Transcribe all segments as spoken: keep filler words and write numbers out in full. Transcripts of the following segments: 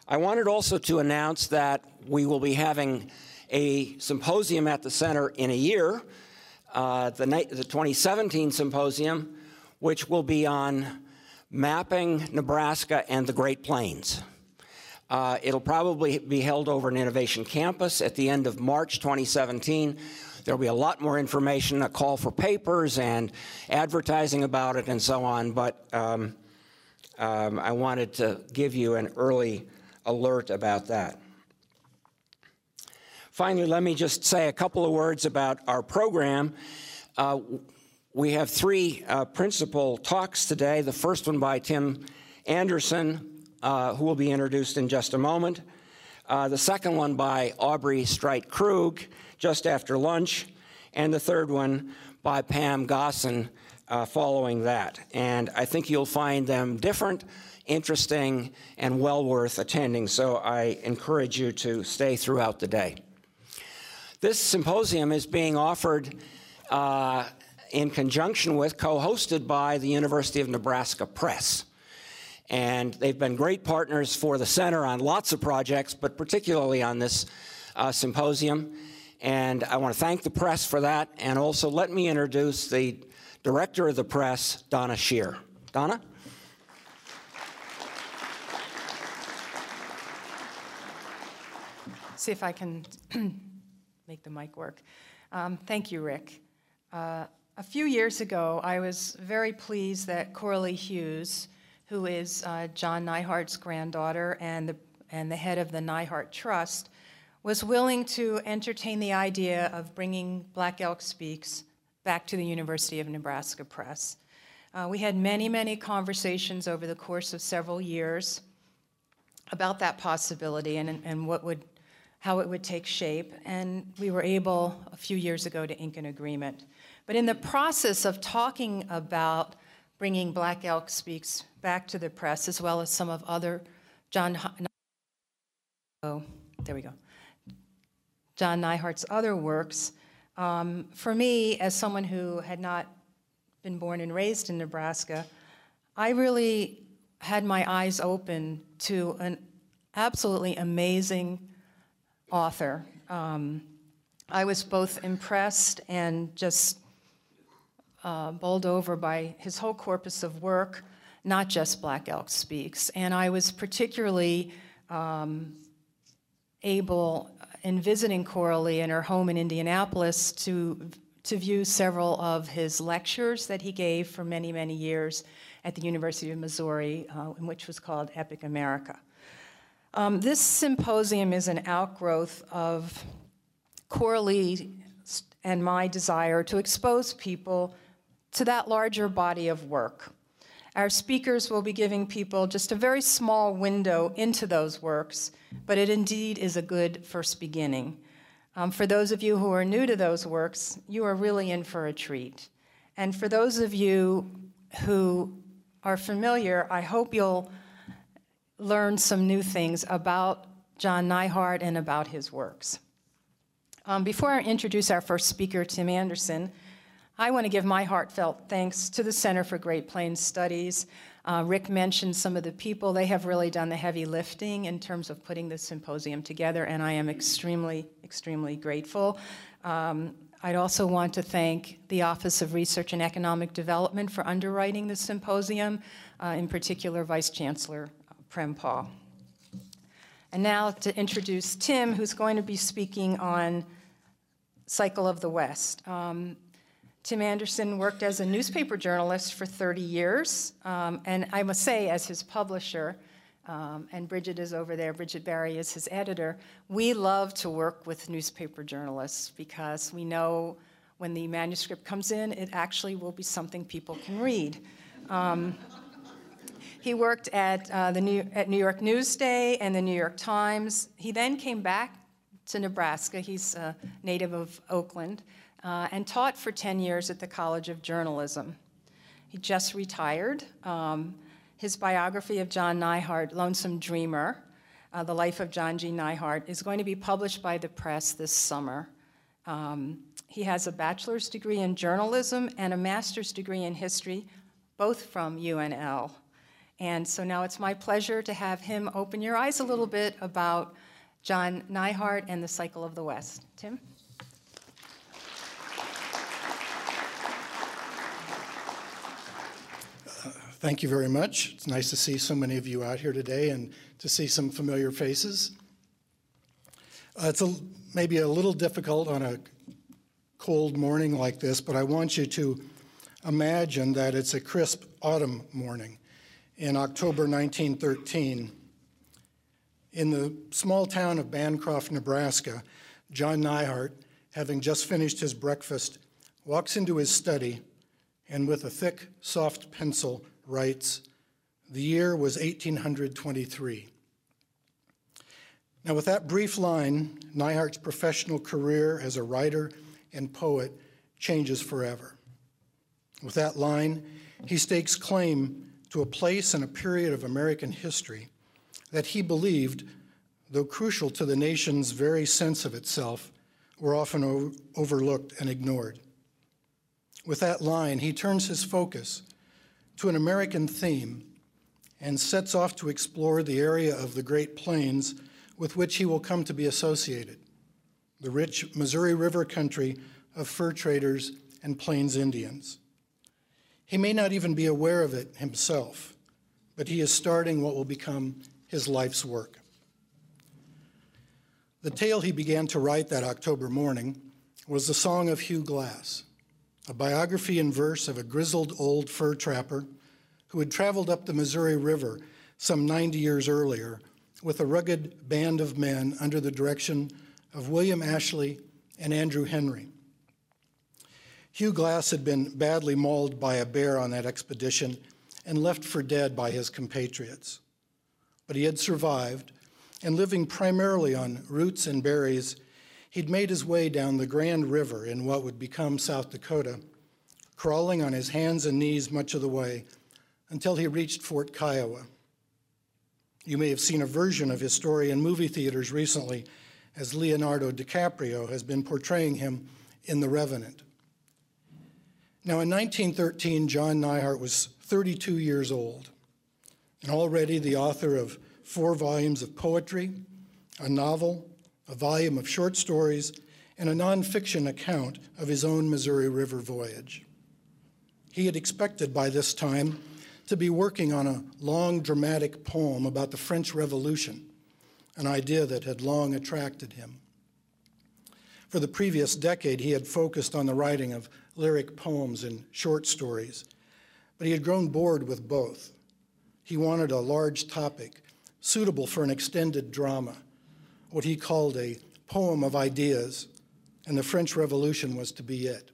I wanted also to announce that we will be having a symposium at the center in a year, uh, the, the twenty seventeen symposium, which will be on mapping Nebraska and the Great Plains. Uh, it'll probably be held over an Innovation Campus at the end of March twenty seventeen. There'll be a lot more information, a call for papers and advertising about it and so on, but um, um, I wanted to give you an early alert about that. Finally, let me just say a couple of words about our program. Uh, we have three uh, principal talks today. The first one by Tim Anderson, uh, who will be introduced in just a moment. Uh, the second one by Aubrey Streit-Krug, just after lunch. And the third one by Pam Gossin, uh, following that. And I think you'll find them different, interesting, and well worth attending. So I encourage you to stay throughout the day. This symposium is being offered uh, in conjunction with, co-hosted by the University of Nebraska Press. And they've been great partners for the center on lots of projects, but particularly on this uh, symposium. And I want to thank the press for that. And also let me introduce the director of the press, Donna Scheer. Donna? See if I can make the mic work. Um, thank you, Rick. Uh, a few years ago, I was very pleased that Coralie Hughes, who is uh, John Neihart's granddaughter and the, and the head of the Neihart Trust, was willing to entertain the idea of bringing Black Elk Speaks back to the University of Nebraska Press. Uh, we had many, many conversations over the course of several years about that possibility and, and what would how it would take shape, and we were able a few years ago to ink an agreement. But in the process of talking about bringing Black Elk Speaks back to the press, as well as some of other John, oh, there we go, John Neihart's other works, um, for me, as someone who had not been born and raised in Nebraska, I really had my eyes open to an absolutely amazing author. Um, I was both impressed and just uh, bowled over by his whole corpus of work, not just Black Elk Speaks. And I was particularly um, able, in visiting Coralie in her home in Indianapolis, to, to view several of his lectures that he gave for many, many years at the University of Missouri, uh, which was called Epic America. Um, this symposium is an outgrowth of Coralie and my desire to expose people to that larger body of work. Our speakers will be giving people just a very small window into those works, but it indeed is a good first beginning. Um, for those of you who are new to those works, you are really in for a treat. And for those of you who are familiar, I hope you'll learn some new things about John Neihart and about his works. Um, before I introduce our first speaker, Tim Anderson, I want to give my heartfelt thanks to the Center for Great Plains Studies. Uh, Rick mentioned some of the people. They have really done the heavy lifting in terms of putting this symposium together, and I am extremely, extremely grateful. Um, I'd also want to thank the Office of Research and Economic Development for underwriting the symposium, uh, in particular Vice Chancellor Prem Paul. And now to introduce Tim, who's going to be speaking on Cycle of the West. Um, Tim Anderson worked as a newspaper journalist for thirty years, um, and I must say, as his publisher, um, and Bridget is over there, Bridget Barry is his editor, we love to work with newspaper journalists because we know when the manuscript comes in, it actually will be something people can read. Um, He worked at, uh, the New, at New York Newsday and the New York Times. He then came back to Nebraska. He's a native of Oakland, uh, and taught for ten years at the College of Journalism. He just retired. Um, his biography of John Neihart, Lonesome Dreamer, uh, The Life of John G. Neihart, is going to be published by the press this summer. Um, he has a bachelor's degree in journalism and a master's degree in history, both from U N L. And so now it's my pleasure to have him open your eyes a little bit about John Neihardt and the Cycle of the West. Tim? Thank you very much. It's nice to see so many of you out here today and to see some familiar faces. Uh, it's a, maybe a little difficult on a cold morning like this, but I want you to imagine that it's a crisp autumn morning in October nineteen thirteen. In the small town of Bancroft, Nebraska, John Neihardt, having just finished his breakfast, walks into his study and with a thick, soft pencil writes, "The year was eighteen twenty-three. Now, with that brief line, Neihardt's professional career as a writer and poet changes forever. With that line, he stakes claim to a place and a period of American history that he believed, though crucial to the nation's very sense of itself, were often o- overlooked and ignored. With that line, he turns his focus to an American theme and sets off to explore the area of the Great Plains with which he will come to be associated, the rich Missouri River country of fur traders and Plains Indians. He may not even be aware of it himself, but he is starting what will become his life's work. The tale he began to write that October morning was the Song of Hugh Glass, a biography in verse of a grizzled old fur trapper who had traveled up the Missouri River some ninety years earlier with a rugged band of men under the direction of William Ashley and Andrew Henry. Hugh Glass had been badly mauled by a bear on that expedition and left for dead by his compatriots. But he had survived, and living primarily on roots and berries, he'd made his way down the Grand River in what would become South Dakota, crawling on his hands and knees much of the way until he reached Fort Kiowa. You may have seen a version of his story in movie theaters recently, as Leonardo DiCaprio has been portraying him in The Revenant. Now, in nineteen thirteen, John Neihardt was thirty-two years old, and already the author of four volumes of poetry, a novel, a volume of short stories, and a nonfiction account of his own Missouri River voyage. He had expected by this time to be working on a long, dramatic poem about the French Revolution, an idea that had long attracted him. For the previous decade, he had focused on the writing of lyric poems and short stories, but he had grown bored with both. He wanted a large topic suitable for an extended drama, what he called a poem of ideas, and the French Revolution was to be it.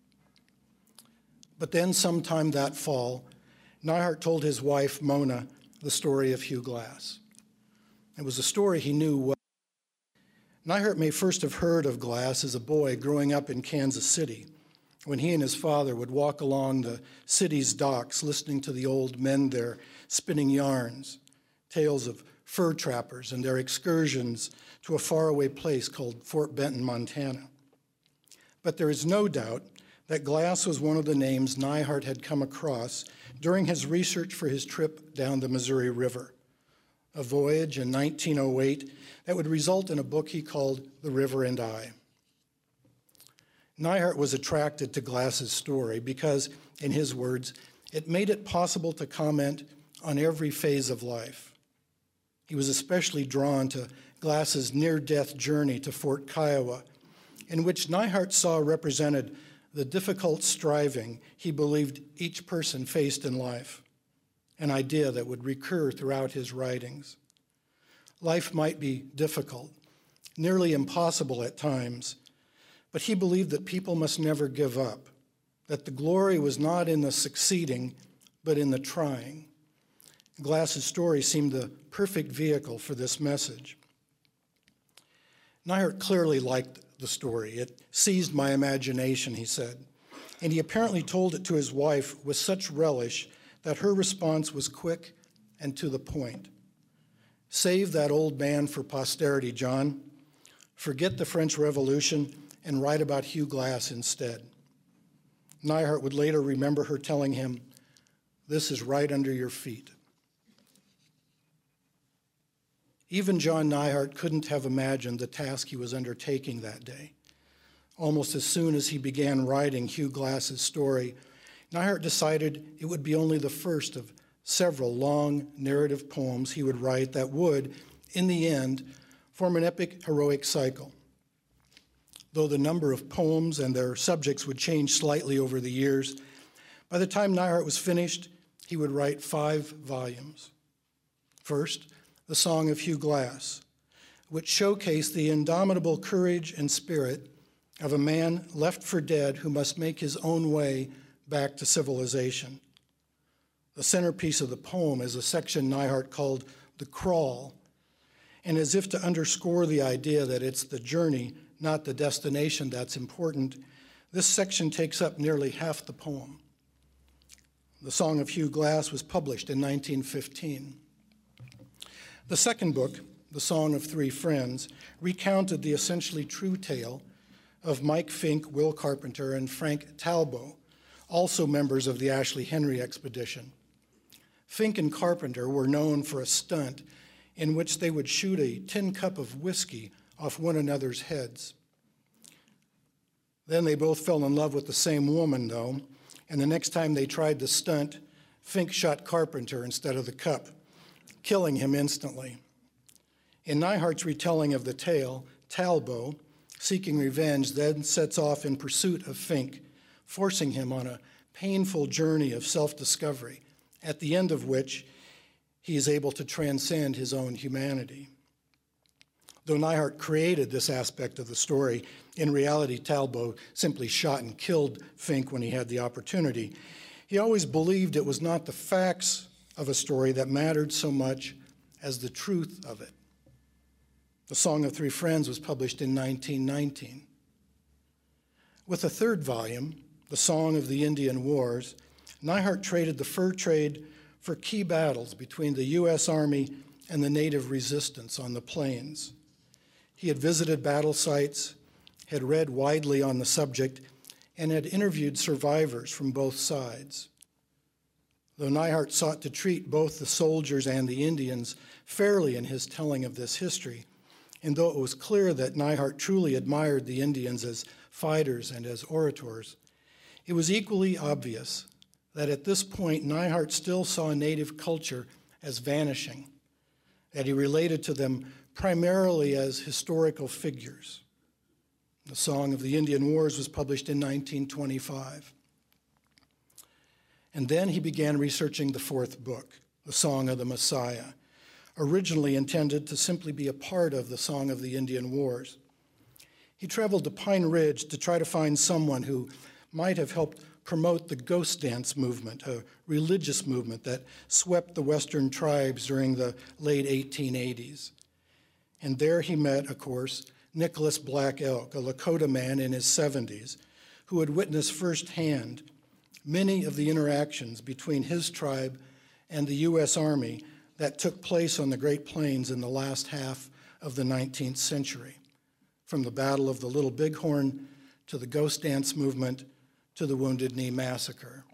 But then sometime that fall, Neihardt told his wife, Mona, the story of Hugh Glass. It was a story he knew well. Neihardt may first have heard of Glass as a boy growing up in Kansas City, when he and his father would walk along the city's docks listening to the old men there spinning yarns, tales of fur trappers and their excursions to a faraway place called Fort Benton, Montana. But there is no doubt that Glass was one of the names Neihardt had come across during his research for his trip down the Missouri River, a voyage in nineteen oh eight that would result in a book he called The River and I. Neihardt was attracted to Glass's story because, in his words, it made it possible to comment on every phase of life. He was especially drawn to Glass's near-death journey to Fort Kiowa, in which Neihardt saw represented the difficult striving he believed each person faced in life, an idea that would recur throughout his writings. Life might be difficult, nearly impossible at times, but he believed that people must never give up, that the glory was not in the succeeding, but in the trying. Glass's story seemed the perfect vehicle for this message. Neihardt clearly liked the story. It seized my imagination, he said, and he apparently told it to his wife with such relish that her response was quick and to the point. Save that old man for posterity, John. Forget the French Revolution and write about Hugh Glass instead. Neihardt would later remember her telling him, "This is right under your feet." Even John Neihardt couldn't have imagined the task he was undertaking that day. Almost as soon as he began writing Hugh Glass's story, Neihardt decided it would be only the first of several long narrative poems he would write that would, in the end, form an epic heroic cycle. Though the number of poems and their subjects would change slightly over the years, by the time Neihardt was finished, he would write five volumes. First, The Song of Hugh Glass, which showcased the indomitable courage and spirit of a man left for dead who must make his own way back to civilization. The centerpiece of the poem is a section Neihardt called The Crawl, and as if to underscore the idea that it's the journey, not the destination, that's important, this section takes up nearly half the poem. The Song of Hugh Glass was published in nineteen fifteen. The second book, The Song of Three Friends, recounted the essentially true tale of Mike Fink, Will Carpenter, and Frank Talbot, also members of the Ashley Henry expedition. Fink and Carpenter were known for a stunt in which they would shoot a tin cup of whiskey off one another's heads. Then they both fell in love with the same woman, though, and the next time they tried the stunt, Fink shot Carpenter instead of the cup, killing him instantly. In Neihart's retelling of the tale, Talbot, seeking revenge, then sets off in pursuit of Fink, forcing him on a painful journey of self-discovery, at the end of which he is able to transcend his own humanity. Though Neihardt created this aspect of the story, in reality, Talbot simply shot and killed Fink when he had the opportunity. He always believed it was not the facts of a story that mattered so much as the truth of it. The Song of Three Friends was published in nineteen nineteen. With a third volume, The Song of the Indian Wars, Neihardt traded the fur trade for key battles between the U S Army and the native resistance on the plains. He had visited battle sites, had read widely on the subject, and had interviewed survivors from both sides. Though Neihardt sought to treat both the soldiers and the Indians fairly in his telling of this history, and though it was clear that Neihardt truly admired the Indians as fighters and as orators, it was equally obvious that at this point Neihardt still saw native culture as vanishing, that he related to them primarily as historical figures. The Song of the Indian Wars was published in nineteen twenty-five. And then he began researching the fourth book, The Song of the Messiah, originally intended to simply be a part of the Song of the Indian Wars. He traveled to Pine Ridge to try to find someone who might have helped promote the ghost dance movement, a religious movement that swept the Western tribes during the late eighteen eighties. And there he met, of course, Nicholas Black Elk, a Lakota man in his seventies, who had witnessed firsthand many of the interactions between his tribe and the U S Army that took place on the Great Plains in the last half of the nineteenth century, from the Battle of the Little Bighorn to the Ghost Dance movement to the Wounded Knee Massacre.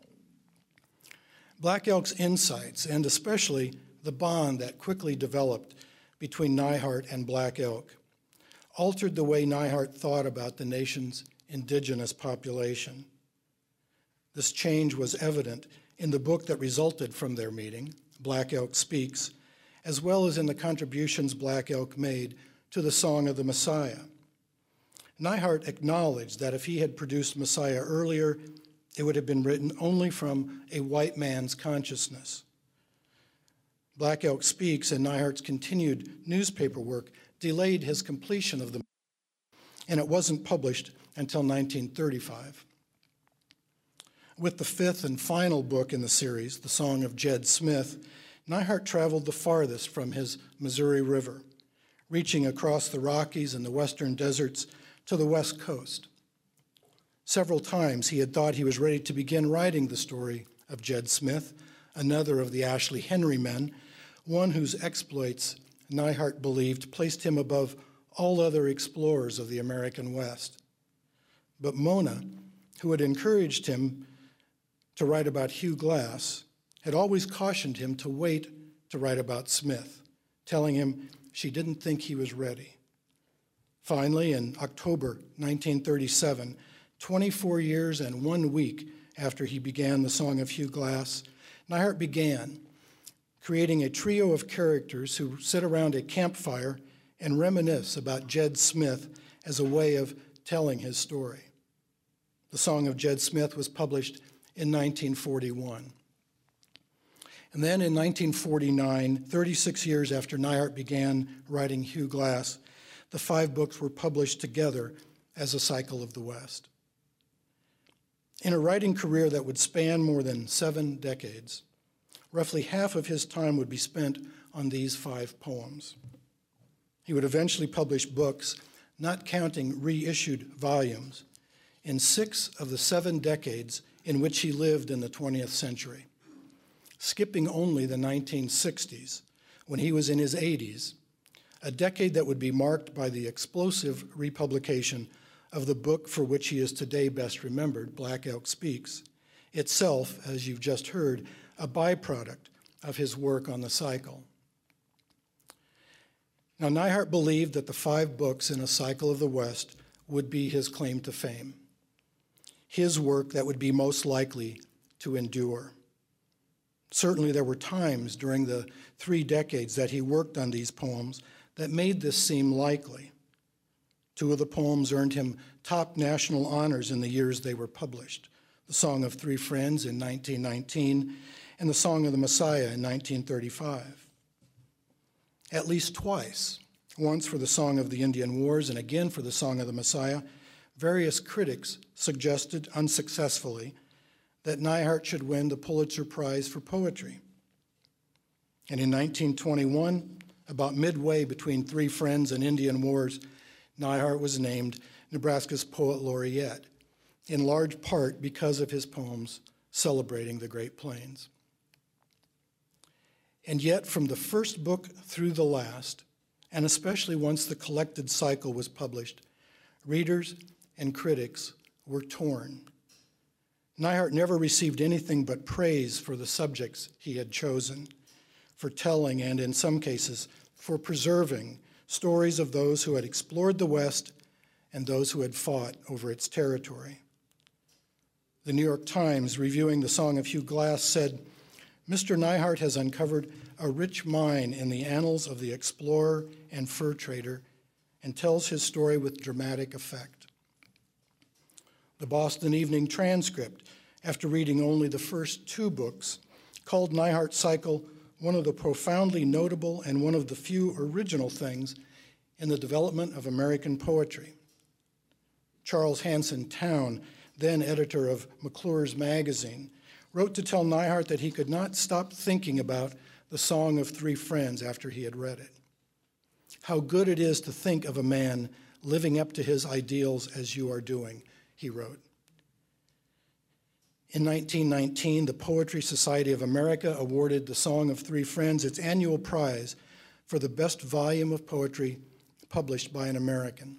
Black Elk's insights, and especially the bond that quickly developed between Neihardt and Black Elk, altered the way Neihardt thought about the nation's indigenous population. This change was evident in the book that resulted from their meeting, Black Elk Speaks, as well as in the contributions Black Elk made to the Song of the Messiah. Neihardt acknowledged that if he had produced Messiah earlier, it would have been written only from a white man's consciousness. Black Elk Speaks and Neihart's continued newspaper work delayed his completion of the, and it wasn't published until nineteen thirty-five. With the fifth and final book in the series, The Song of Jed Smith, Neihardt traveled the farthest from his Missouri River, reaching across the Rockies and the western deserts to the West Coast. Several times he had thought he was ready to begin writing the story of Jed Smith, another of the Ashley Henry men, one whose exploits Neihardt believed placed him above all other explorers of the American West. But Mona, who had encouraged him to write about Hugh Glass, had always cautioned him to wait to write about Smith, telling him she didn't think he was ready. Finally, in October nineteen thirty-seven, twenty-four years and one week after he began the Song of Hugh Glass, Neihardt began creating a trio of characters who sit around a campfire and reminisce about Jed Smith as a way of telling his story. The Song of Jed Smith was published in nineteen forty-one. And then in nineteen forty-nine, thirty-six years after Neihardt began writing Hugh Glass, the five books were published together as A Cycle of the West. In a writing career that would span more than seven decades, roughly half of his time would be spent on these five poems. He would eventually publish books, not counting reissued volumes, in six of the seven decades in which he lived in the twentieth century, skipping only the nineteen sixties, when he was in his eighties, a decade that would be marked by the explosive republication of the book for which he is today best remembered, Black Elk Speaks, itself, as you've just heard, a byproduct of his work on the cycle. Now, Neihardt believed that the five books in A Cycle of the West would be his claim to fame, his work that would be most likely to endure. Certainly, there were times during the three decades that he worked on these poems that made this seem likely. Two of the poems earned him top national honors in the years they were published: the Song of Three Friends in nineteen nineteen and the Song of the Messiah in nineteen thirty-five. At least twice, once for the Song of the Indian Wars and again for the Song of the Messiah, various critics suggested unsuccessfully that Neihardt should win the Pulitzer Prize for Poetry. And in nineteen twenty-one, about midway between Three Friends and Indian Wars, Neihardt was named Nebraska's Poet Laureate, in large part because of his poems celebrating the Great Plains. And yet, from the first book through the last, and especially once the collected cycle was published, readers and critics were torn. Neihardt never received anything but praise for the subjects he had chosen, for telling and, in some cases, for preserving stories of those who had explored the West and those who had fought over its territory. The New York Times, reviewing the Song of Hugh Glass, said, "Mister Neihardt has uncovered a rich mine in the annals of the explorer and fur trader and tells his story with dramatic effect." The Boston Evening Transcript, after reading only the first two books, called Neihardt's cycle one of the profoundly notable and one of the few original things in the development of American poetry. Charles Hanson Towne, then editor of McClure's Magazine, wrote to tell Neihardt that he could not stop thinking about the Song of Three Friends after he had read it. "How good it is to think of a man living up to his ideals as you are doing," he wrote. In nineteen nineteen, the Poetry Society of America awarded the Song of Three Friends its annual prize for the best volume of poetry published by an American.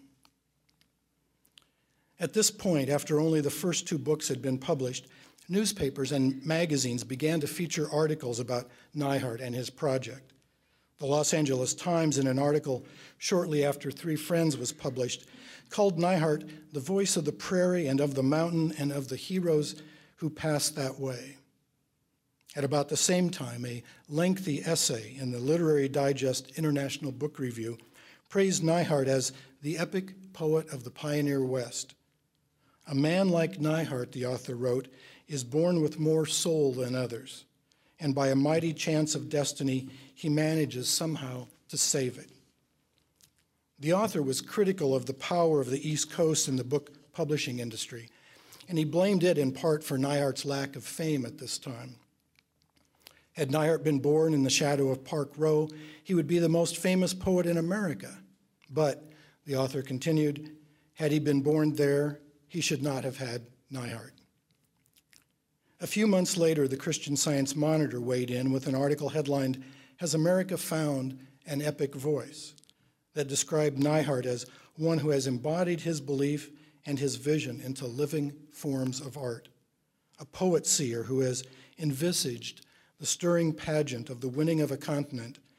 At this point, after only the first two books had been published, newspapers and magazines began to feature articles about Neihardt and his project. The Los Angeles Times, in an article shortly after Three Friends was published, called Neihardt the voice of the prairie and of the mountain and of the heroes who passed that way. At about the same time, a lengthy essay in the Literary Digest International Book Review praised Neihardt as the epic poet of the pioneer West. "A man like Neihardt," the author wrote, "is born with more soul than others, and by a mighty chance of destiny, he manages somehow to save it." The author was critical of the power of the East Coast in the book publishing industry, and he blamed it in part for Neihardt's lack of fame at this time. Had Neihardt been born in the shadow of Park Row, he would be the most famous poet in America. But, the author continued, had he been born there, he should not have had Neihardt. A few months later, the Christian Science Monitor weighed in with an article headlined, "Has America Found an Epic Voice?" that described Neihardt as one who has embodied his belief and his vision into living forms of art, a poet-seer who has envisaged the stirring pageant of the winning of a continent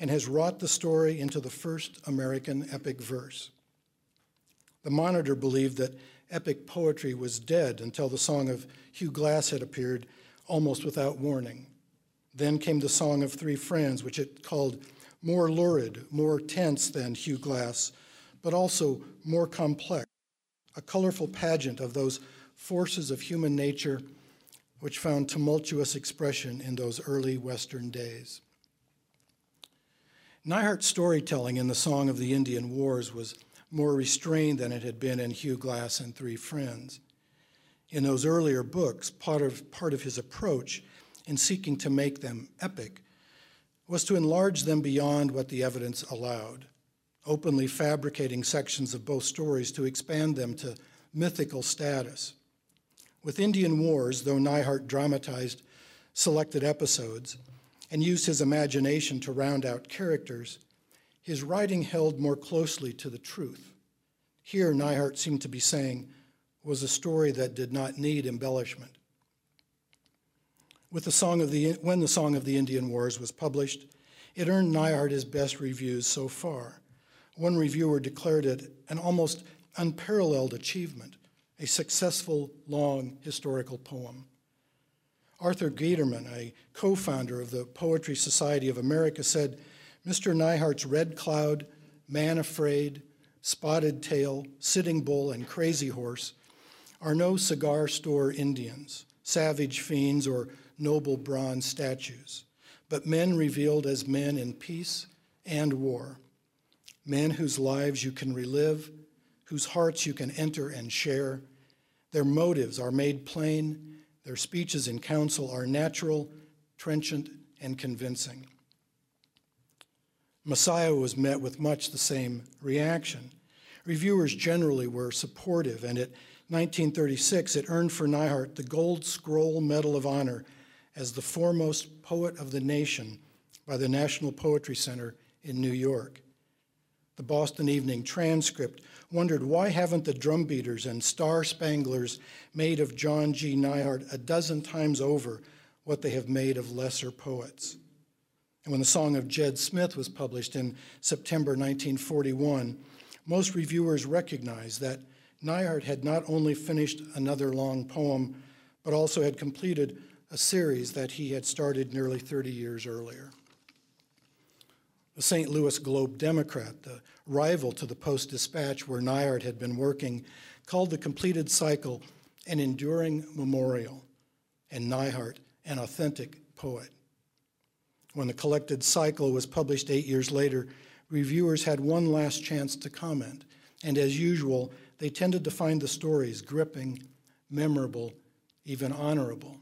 and has wrought the story into the first American epic verse. The Monitor believed that epic poetry was dead until the Song of Hugh Glass had appeared almost without warning. Then came the Song of Three Friends, which it called more lurid, more tense than Hugh Glass, but also more complex, a colorful pageant of those forces of human nature which found tumultuous expression in those early Western days. Neihart's storytelling in the Song of the Indian Wars was more restrained than it had been in Hugh Glass and Three Friends. In those earlier books, part of, part of his approach in seeking to make them epic was to enlarge them beyond what the evidence allowed, openly fabricating sections of both stories to expand them to mythical status. With Indian Wars, though Neihart dramatized selected episodes and used his imagination to round out characters, his writing held more closely to the truth. Here, Neihart seemed to be saying, was a story that did not need embellishment. With the song of the, when the Song of the Indian Wars was published, it earned Neihart his best reviews so far. One reviewer declared it an almost unparalleled achievement, a successful, long historical poem. Arthur Gaederman, a co-founder of the Poetry Society of America, said, Mister Neihart's Red Cloud, Man Afraid, Spotted Tail, Sitting Bull, and Crazy Horse are no cigar store Indians, savage fiends, or noble bronze statues, but men revealed as men in peace and war, men whose lives you can relive, whose hearts you can enter and share. Their motives are made plain, their speeches in council are natural, trenchant, and convincing. Messiah was met with much the same reaction. Reviewers generally were supportive, and at nineteen thirty-six, it earned for Neihart the Gold Scroll Medal of Honor as the foremost poet of the nation by the National Poetry Center in New York. The Boston Evening Transcript wondered, why haven't the drumbeaters and star-spanglers made of John G. Neihart a dozen times over what they have made of lesser poets? And when the Song of Jed Smith was published in September nineteen forty-one, most reviewers recognized that Neihart had not only finished another long poem, but also had completed a series that he had started nearly thirty years earlier. The Saint Louis Globe-Democrat, the rival to the Post-Dispatch where Neihart had been working, called the completed cycle an enduring memorial, and Neihart an authentic poet. When the collected cycle was published eight years later, reviewers had one last chance to comment, and as usual, they tended to find the stories gripping, memorable, even honorable.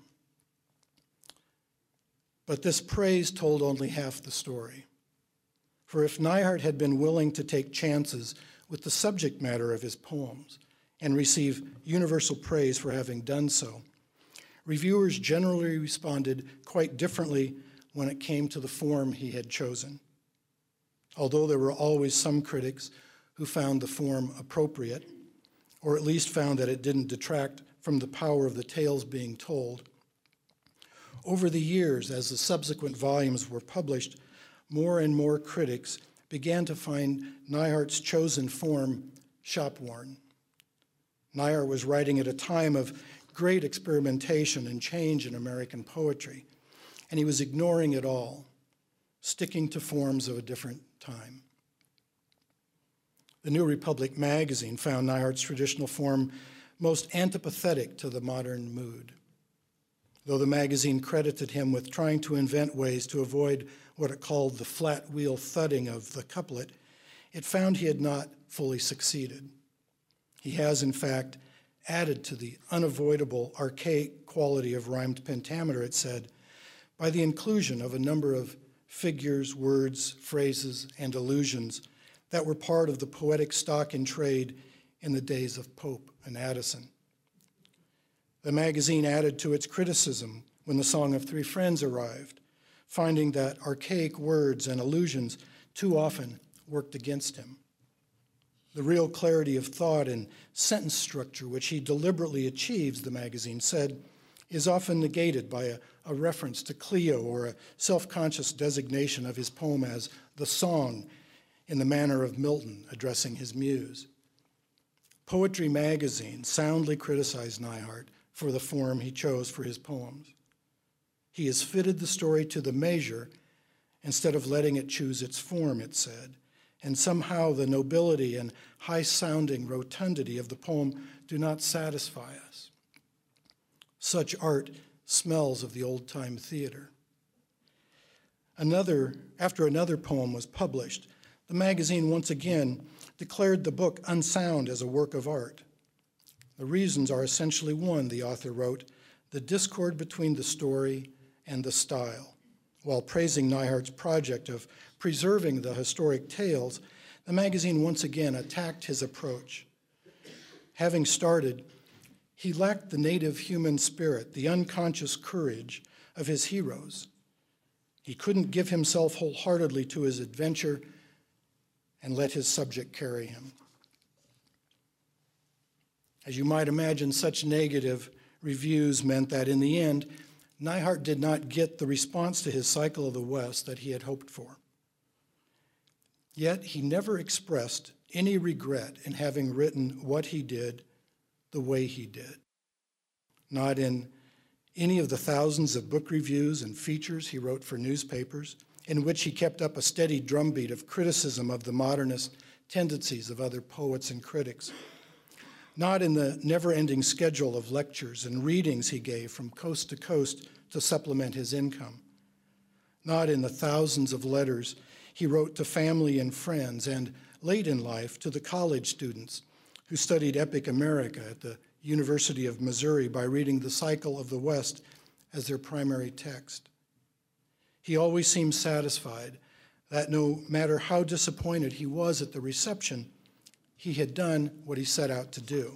But this praise told only half the story. For if Neihart had been willing to take chances with the subject matter of his poems and receive universal praise for having done so, reviewers generally responded quite differently when it came to the form he had chosen. Although there were always some critics who found the form appropriate, or at least found that it didn't detract from the power of the tales being told, over the years, as the subsequent volumes were published, more and more critics began to find Neihart's chosen form shop-worn. Neihart was writing at a time of great experimentation and change in American poetry, and he was ignoring it all, sticking to forms of a different time. The New Republic magazine found Neihart's traditional form most antipathetic to the modern mood. Though the magazine credited him with trying to invent ways to avoid what it called the flat wheel thudding of the couplet, it found he had not fully succeeded. He has, in fact, added to the unavoidable archaic quality of rhymed pentameter, it said, by the inclusion of a number of figures, words, phrases, and allusions that were part of the poetic stock in trade in the days of Pope and Addison. The magazine added to its criticism when the Song of Three Friends arrived, finding that archaic words and allusions too often worked against him. The real clarity of thought and sentence structure which he deliberately achieves, the magazine said, is often negated by a, a reference to Clio or a self-conscious designation of his poem as the song in the manner of Milton addressing his muse. Poetry magazine soundly criticized Neihardt for the form he chose for his poems. He has fitted the story to the measure instead of letting it choose its form, it said, and somehow the nobility and high-sounding rotundity of the poem do not satisfy us. Such art smells of the old-time theater. Another, after another poem was published, the magazine once again declared the book unsound as a work of art. The reasons are essentially one, the author wrote, the discord between the story and the style. While praising Neihardt's project of preserving the historic tales, the magazine once again attacked his approach. Having started, he lacked the native human spirit, the unconscious courage of his heroes. He couldn't give himself wholeheartedly to his adventure and let his subject carry him. As you might imagine, such negative reviews meant that in the end, Neihardt did not get the response to his Cycle of the West that he had hoped for. Yet he never expressed any regret in having written what he did the way he did. Not in any of the thousands of book reviews and features he wrote for newspapers, in which he kept up a steady drumbeat of criticism of the modernist tendencies of other poets and critics. Not in the never-ending schedule of lectures and readings he gave from coast to coast to supplement his income. Not in the thousands of letters he wrote to family and friends, and late in life to the college students who studied Epic America at the University of Missouri by reading the Cycle of the West as their primary text. He always seemed satisfied that no matter how disappointed he was at the reception, he had done what he set out to do.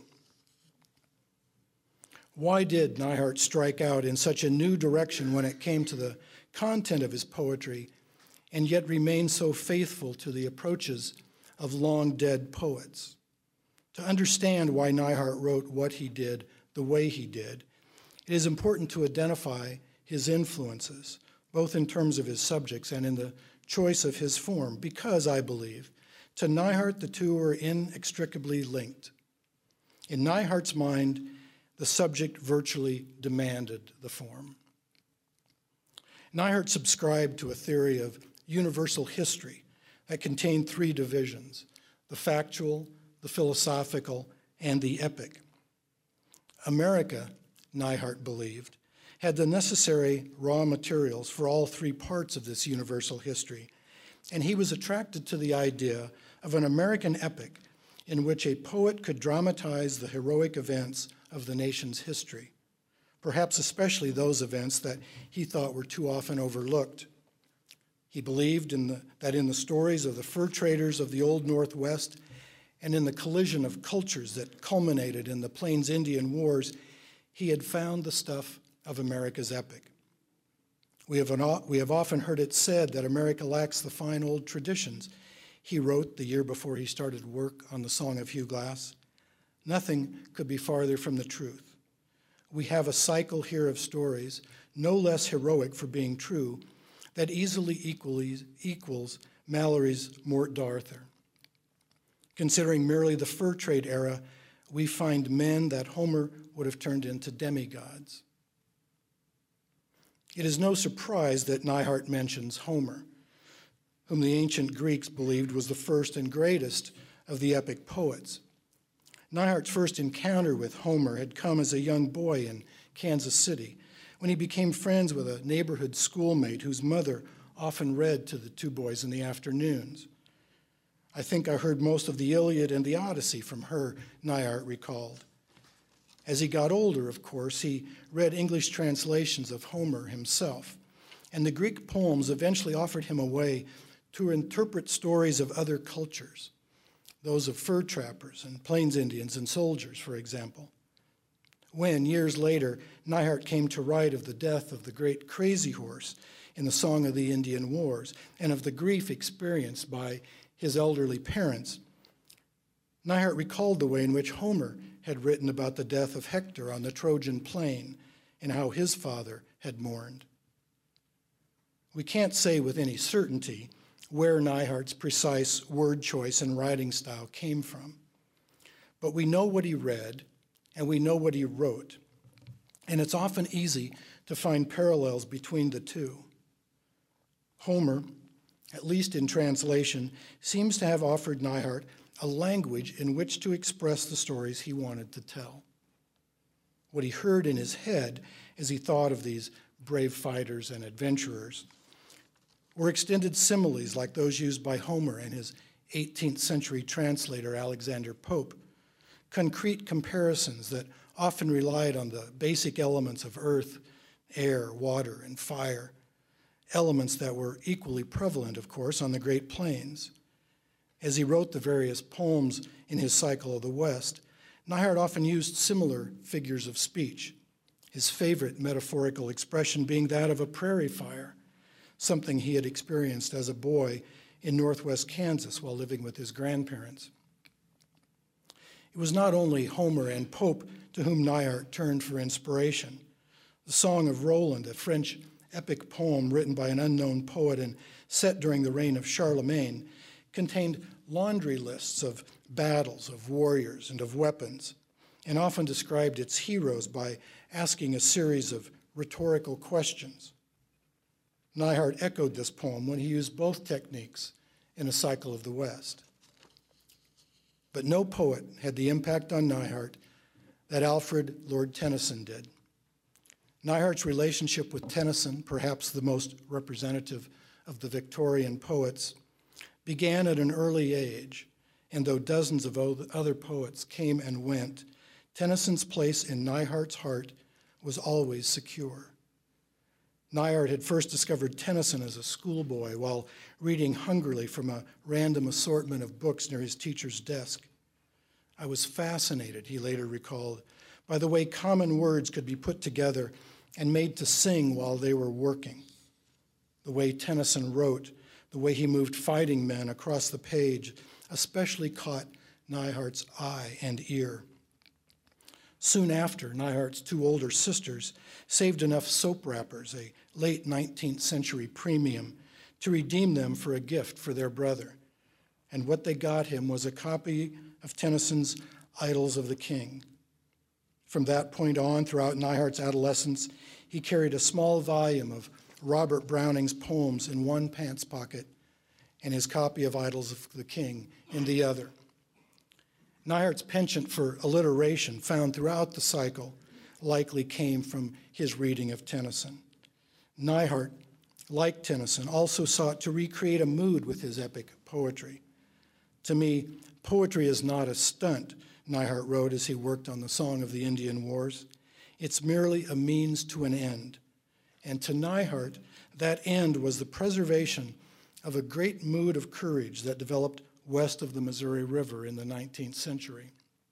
Why did Neihardt strike out in such a new direction when it came to the content of his poetry, and yet remain so faithful to the approaches of long-dead poets? To understand why Neihardt wrote what he did the way he did, it is important to identify his influences, both in terms of his subjects and in the choice of his form, because, I believe, to Neihardt, the two are inextricably linked. In Neihardt's mind, the subject virtually demanded the form. Neihardt subscribed to a theory of universal history that contained three divisions: the factual, the philosophical, and the epic. America, Neihardt believed, had the necessary raw materials for all three parts of this universal history, and he was attracted to the idea of an American epic in which a poet could dramatize the heroic events of the nation's history, perhaps especially those events that he thought were too often overlooked. He believed in the, that in the stories of the fur traders of the Old Northwest and in the collision of cultures that culminated in the Plains Indian Wars, he had found the stuff of America's epic. We have, an, we have often heard it said that America lacks the fine old traditions he wrote the year before he started work on the Song of Hugh Glass. Nothing could be farther from the truth. We have a cycle here of stories, no less heroic for being true, that easily equally, equals Mallory's Mort d'Arthur. Considering merely the fur trade era, we find men that Homer would have turned into demigods. It is no surprise that Neihardt mentions Homer, whom the ancient Greeks believed was the first and greatest of the epic poets. Neihardt's first encounter with Homer had come as a young boy in Kansas City, when he became friends with a neighborhood schoolmate whose mother often read to the two boys in the afternoons. I think I heard most of the Iliad and the Odyssey from her, Neihardt recalled. As he got older, of course, he read English translations of Homer himself, and the Greek poems eventually offered him a way to interpret stories of other cultures, those of fur trappers and Plains Indians and soldiers, for example. When, years later, Neihardt came to write of the death of the great Crazy Horse in the Song of the Indian Wars and of the grief experienced by his elderly parents, Neihardt recalled the way in which Homer had written about the death of Hector on the Trojan plain in how his father had mourned. We can't say with any certainty where Neihart's precise word choice and writing style came from, but we know what he read and we know what he wrote, and it's often easy to find parallels between the two. Homer, at least in translation, seems to have offered Neihart a language in which to express the stories he wanted to tell. What he heard in his head as he thought of these brave fighters and adventurers were extended similes like those used by Homer and his eighteenth century translator Alexander Pope, concrete comparisons that often relied on the basic elements of earth, air, water, and fire, elements that were equally prevalent, of course, on the Great Plains. As he wrote the various poems in his Cycle of the West, Neihart often used similar figures of speech, his favorite metaphorical expression being that of a prairie fire, something he had experienced as a boy in northwest Kansas while living with his grandparents. It was not only Homer and Pope to whom Neihart turned for inspiration. The Song of Roland, a French epic poem written by an unknown poet and set during the reign of Charlemagne, contained laundry lists of battles, of warriors, and of weapons, and often described its heroes by asking a series of rhetorical questions. Neihart echoed this poem when he used both techniques in A Cycle of the West. But no poet had the impact on Neihart that Alfred Lord Tennyson did. Neihart's relationship with Tennyson, perhaps the most representative of the Victorian poets, began at an early age, and though dozens of other poets came and went, Tennyson's place in Neihart's heart was always secure. Neihart had first discovered Tennyson as a schoolboy while reading hungrily from a random assortment of books near his teacher's desk. I was fascinated, he later recalled, by the way common words could be put together and made to sing while they were working. The way Tennyson wrote, the way he moved fighting men across the page, especially caught Neihart's eye and ear. Soon after, Neihart's two older sisters saved enough soap wrappers, a late nineteenth century premium, to redeem them for a gift for their brother. And what they got him was a copy of Tennyson's Idylls of the King. From that point on, throughout Neihart's adolescence, he carried a small volume of Robert Browning's poems in one pants pocket and his copy of Idylls of the King in the other. Neihart's penchant for alliteration found throughout the cycle likely came from his reading of Tennyson. Neihart, like Tennyson, also sought to recreate a mood with his epic poetry. To me, poetry is not a stunt, Neihart wrote as he worked on the Song of the Indian Wars. It's merely a means to an end. And to Neihart, that end was the preservation of a great mood of courage that developed west of the Missouri River in the nineteenth century.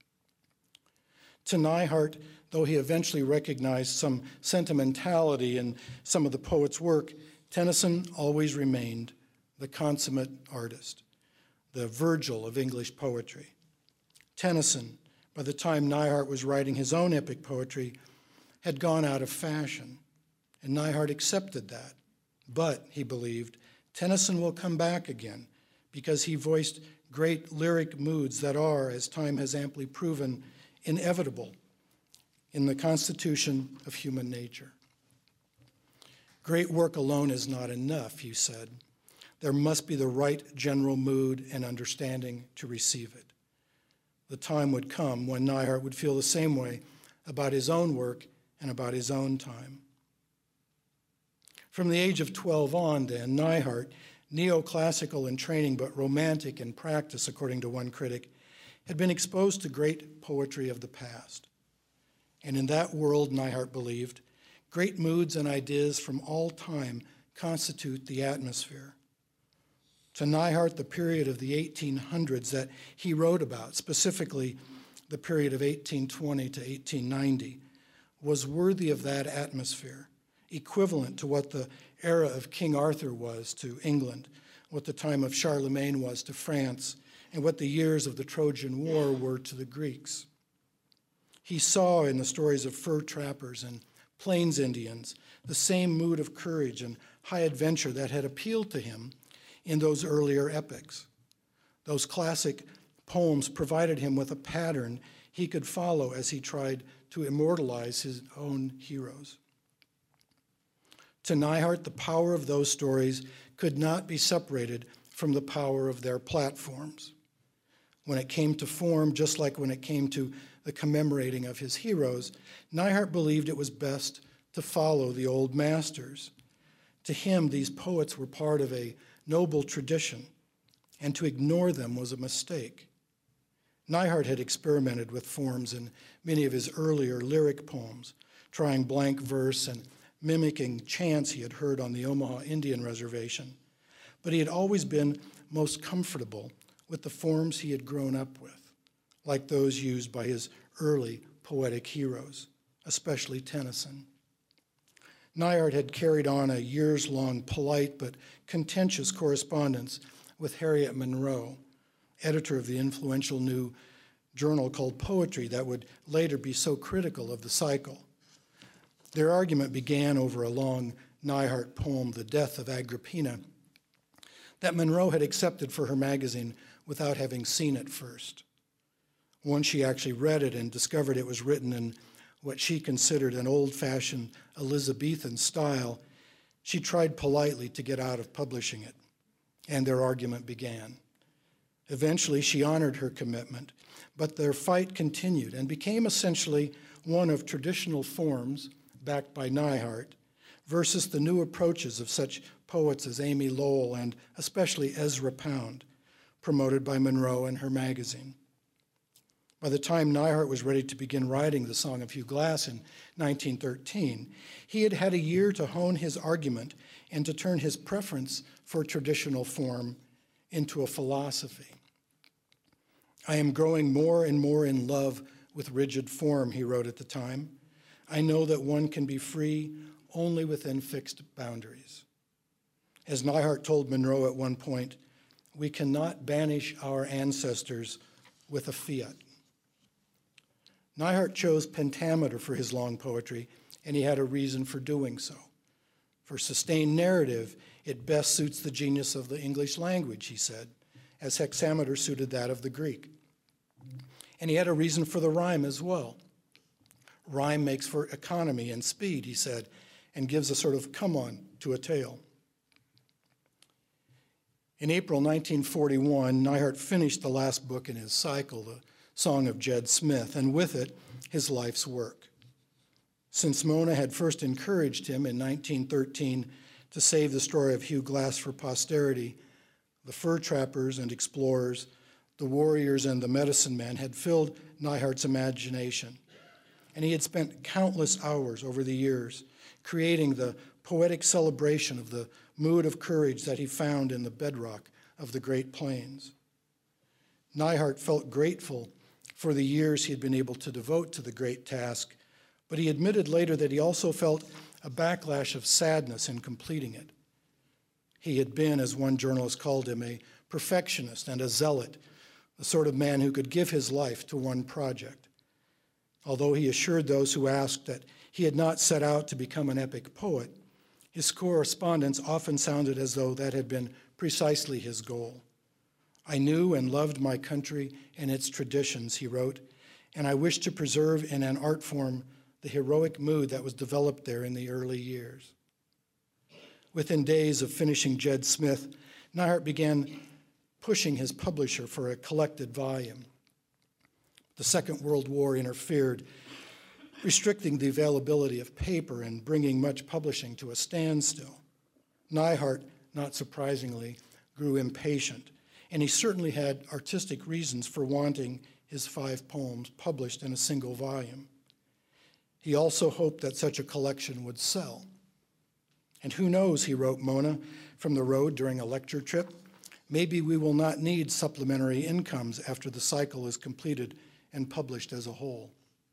To Neihart, though he eventually recognized some sentimentality in some of the poet's work, Tennyson always remained the consummate artist, the Virgil of English poetry. Tennyson, by the time Neihart was writing his own epic poetry, had gone out of fashion, and Neihart accepted that. But, he believed, Tennyson will come back again because he voiced great lyric moods that are, as time has amply proven, inevitable in the constitution of human nature. Great work alone is not enough, he said. There must be the right general mood and understanding to receive it. The time would come when Neihart would feel the same way about his own work and about his own time. From the age of twelve on, then, Neihart, neoclassical in training but romantic in practice, according to one critic, had been exposed to great poetry of the past. And in that world, Neihart believed, great moods and ideas from all time constitute the atmosphere. To Neihart, the period of the eighteen hundreds that he wrote about, specifically the period of eighteen twenty to eighteen ninety, was worthy of that atmosphere, equivalent to what the era of King Arthur was to England, what the time of Charlemagne was to France, and what the years of the Trojan War were to the Greeks. He saw in the stories of fur trappers and Plains Indians, the same mood of courage and high adventure that had appealed to him in those earlier epics. Those classic poems provided him with a pattern he could follow as he tried to immortalize his own heroes. To Neihardt, the power of those stories could not be separated from the power of their platforms. When it came to form, just like when it came to the commemorating of his heroes, Neihardt believed it was best to follow the old masters. To him, these poets were part of a noble tradition, and to ignore them was a mistake. Neihardt had experimented with forms in many of his earlier lyric poems, trying blank verse and mimicking chants he had heard on the Omaha Indian Reservation. But he had always been most comfortable with the forms he had grown up with, like those used by his early poetic heroes, especially Tennyson. Neihardt had carried on a years-long polite but contentious correspondence with Harriet Monroe, editor of the influential new journal called Poetry that would later be so critical of the cycle. Their argument began over a long Neihardt poem, The Death of Agrippina, that Monroe had accepted for her magazine without having seen it first. Once she actually read it and discovered it was written in what she considered an old-fashioned Elizabethan style, she tried politely to get out of publishing it, and their argument began. Eventually, she honored her commitment, but their fight continued and became essentially one of traditional forms, backed by Neihardt, versus the new approaches of such poets as Amy Lowell and especially Ezra Pound, promoted by Monroe and her magazine. By the time Neihardt was ready to begin writing The Song of Hugh Glass in nineteen thirteen, he had had a year to hone his argument and to turn his preference for traditional form into a philosophy. I am growing more and more in love with rigid form, he wrote at the time. I know that one can be free only within fixed boundaries. As Neihardt told Monroe at one point, we cannot banish our ancestors with a fiat. Neihardt chose pentameter for his long poetry, and he had a reason for doing so. For sustained narrative, it best suits the genius of the English language, he said, as hexameter suited that of the Greek. And he had a reason for the rhyme as well. Rhyme makes for economy and speed, he said, and gives a sort of come-on to a tale. In April nineteen forty-one, Neihardt finished the last book in his cycle, The Song of Jed Smith, and with it, his life's work. Since Mona had first encouraged him in nineteen thirteen to save the story of Hugh Glass for posterity, the fur trappers and explorers, the warriors and the medicine men had filled Neihart's imagination. And he had spent countless hours over the years creating the poetic celebration of the mood of courage that he found in the bedrock of the Great Plains. Neihardt felt grateful for the years he had been able to devote to the great task, but he admitted later that he also felt a backlash of sadness in completing it. He had been, as one journalist called him, a perfectionist and a zealot, the sort of man who could give his life to one project. Although he assured those who asked that he had not set out to become an epic poet, his correspondence often sounded as though that had been precisely his goal. I knew and loved my country and its traditions, he wrote, and I wished to preserve in an art form the heroic mood that was developed there in the early years. Within days of finishing Jed Smith, Neihardt began pushing his publisher for a collected volume. The Second World War interfered, restricting the availability of paper and bringing much publishing to a standstill. Neihardt, not surprisingly, grew impatient, and he certainly had artistic reasons for wanting his five poems published in a single volume. He also hoped that such a collection would sell. And who knows, he wrote Mona from the road during a lecture trip, maybe we will not need supplementary incomes after the cycle is completed and published as a whole.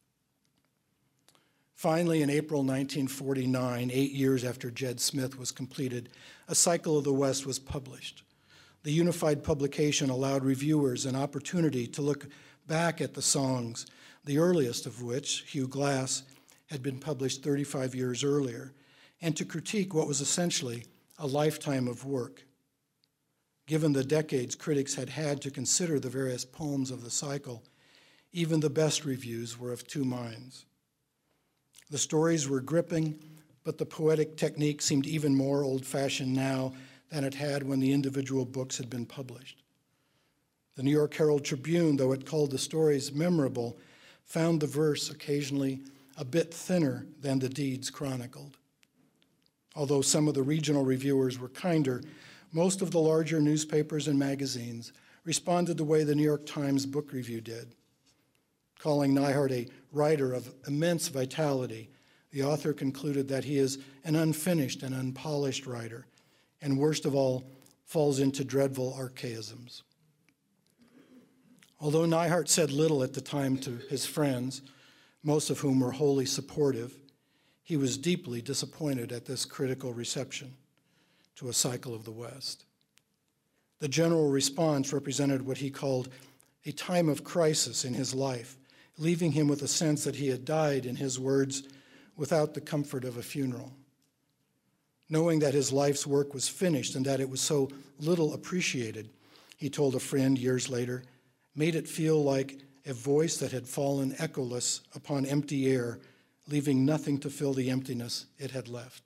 Finally, in April nineteen forty-nine, eight years after Jed Smith was completed, A Cycle of the West was published. The unified publication allowed reviewers an opportunity to look back at the songs, the earliest of which, Hugh Glass, had been published thirty-five years earlier, and to critique what was essentially a lifetime of work. Given the decades critics had had to consider the various poems of the cycle, even the best reviews were of two minds. The stories were gripping, but the poetic technique seemed even more old-fashioned now than it had when the individual books had been published. The New York Herald Tribune, though it called the stories memorable, found the verse occasionally a bit thinner than the deeds chronicled. Although some of the regional reviewers were kinder, most of the larger newspapers and magazines responded the way the New York Times Book Review did. Calling Neihardt a writer of immense vitality, the author concluded that he is an unfinished and unpolished writer, and worst of all, falls into dreadful archaisms. Although Neihardt said little at the time to his friends, most of whom were wholly supportive, he was deeply disappointed at this critical reception to A Cycle of the West. The general response represented what he called a time of crisis in his life, leaving him with a sense that he had died, in his words, without the comfort of a funeral. Knowing that his life's work was finished and that it was so little appreciated, he told a friend years later, made it feel like a voice that had fallen echoless upon empty air, leaving nothing to fill the emptiness it had left.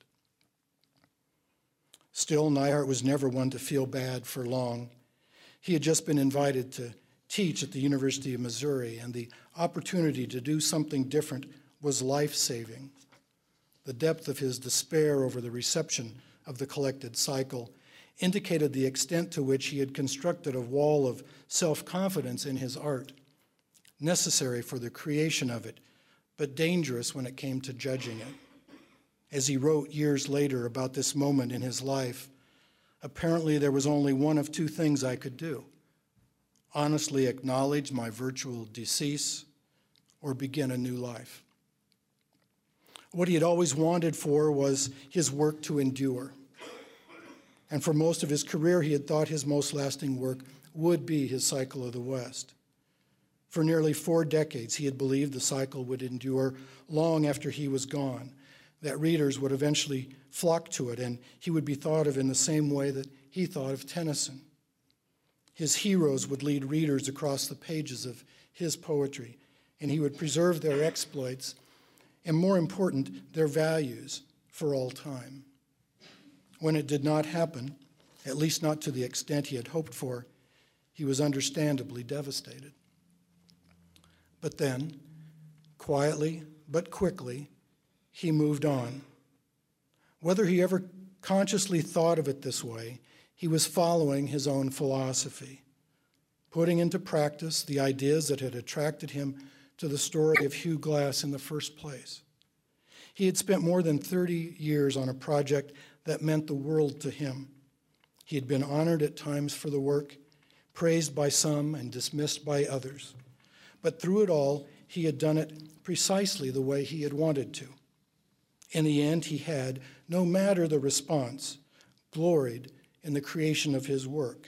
Still, Neihardt was never one to feel bad for long. He had just been invited to teach at the University of Missouri, and the opportunity to do something different was life-saving. The depth of his despair over the reception of the collected cycle indicated the extent to which he had constructed a wall of self-confidence in his art, necessary for the creation of it, but dangerous when it came to judging it. As he wrote years later about this moment in his life, apparently there was only one of two things I could do: honestly acknowledge my virtual decease or begin a new life. What he had always wanted for was his work to endure. And for most of his career, he had thought his most lasting work would be his Cycle of the West. For nearly four decades, he had believed the cycle would endure long after he was gone, that readers would eventually flock to it, and he would be thought of in the same way that he thought of Tennyson. His heroes would lead readers across the pages of his poetry, and he would preserve their exploits, and more important, their values for all time. When it did not happen, at least not to the extent he had hoped for, he was understandably devastated. But then, quietly but quickly, he moved on. Whether he ever consciously thought of it this way, he was following his own philosophy, putting into practice the ideas that had attracted him to the story of Hugh Glass in the first place. He had spent more than thirty years on a project that meant the world to him. He had been honored at times for the work, praised by some and dismissed by others. But through it all, he had done it precisely the way he had wanted to. In the end, he had, no matter the response, gloried in the creation of his work.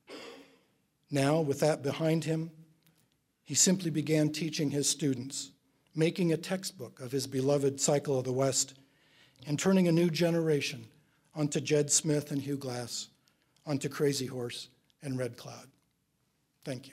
Now, with that behind him, he simply began teaching his students, making a textbook of his beloved Cycle of the West, and turning a new generation onto Jed Smith and Hugh Glass, onto Crazy Horse and Red Cloud. Thank you.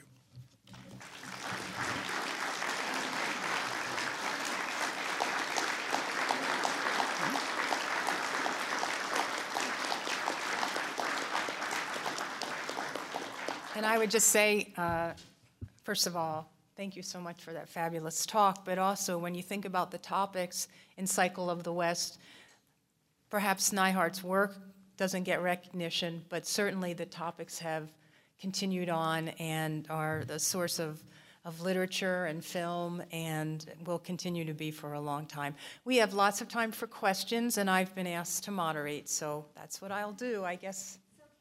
And I would just say, uh, first of all, thank you so much for that fabulous talk, but also when you think about the topics in Cycle of the West, perhaps Neihardt's work doesn't get recognition, but certainly the topics have continued on and are the source of, of literature and film and will continue to be for a long time. We have lots of time for questions, and I've been asked to moderate, so that's what I'll do, I guess.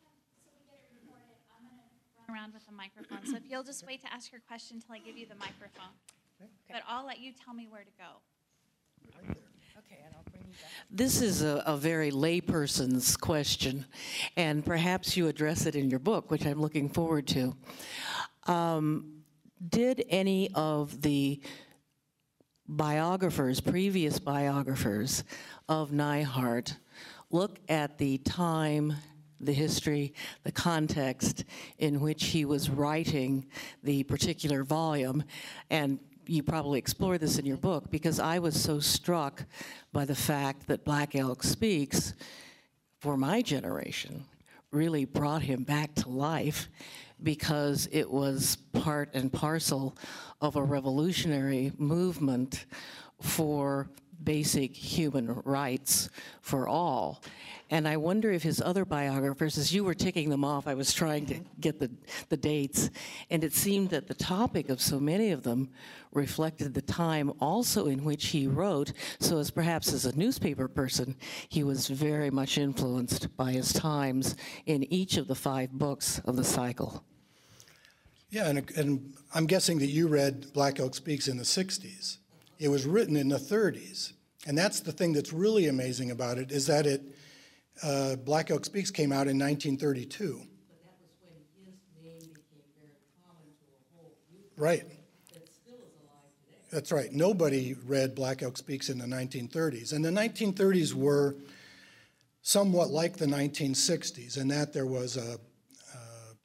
Around with the microphone. So if you'll just wait to ask your question until I give you the microphone. Okay. But I'll let you tell me where to go. Okay, and I'll bring you back. This is a, a very layperson's question, and perhaps you address it in your book, which I'm looking forward to. Um, did any of the biographers, previous biographers of Neihardt, look at the time, the history, the context in which he was writing the particular volume, and you probably explore this in your book, because I was so struck by the fact that Black Elk Speaks, for my generation, really brought him back to life, because it was part and parcel of a revolutionary movement for basic human rights for all. And I wonder if his other biographers, as you were ticking them off, I was trying to get the, the dates, and it seemed that the topic of so many of them reflected the time also in which he wrote, so as perhaps as a newspaper person, he was very much influenced by his times in each of the five books of the cycle. Yeah, and, and I'm guessing that you read Black Elk Speaks in the sixties. It was written in the thirties, and that's the thing that's really amazing about it, is that it, uh, Black Elk Speaks came out in nineteen thirty-two. But that was when his name became very common to a whole group Right. that still is alive today. That's right. Nobody read Black Elk Speaks in the nineteen thirties. And the nineteen thirties were somewhat like the nineteen sixties, in that there was a uh,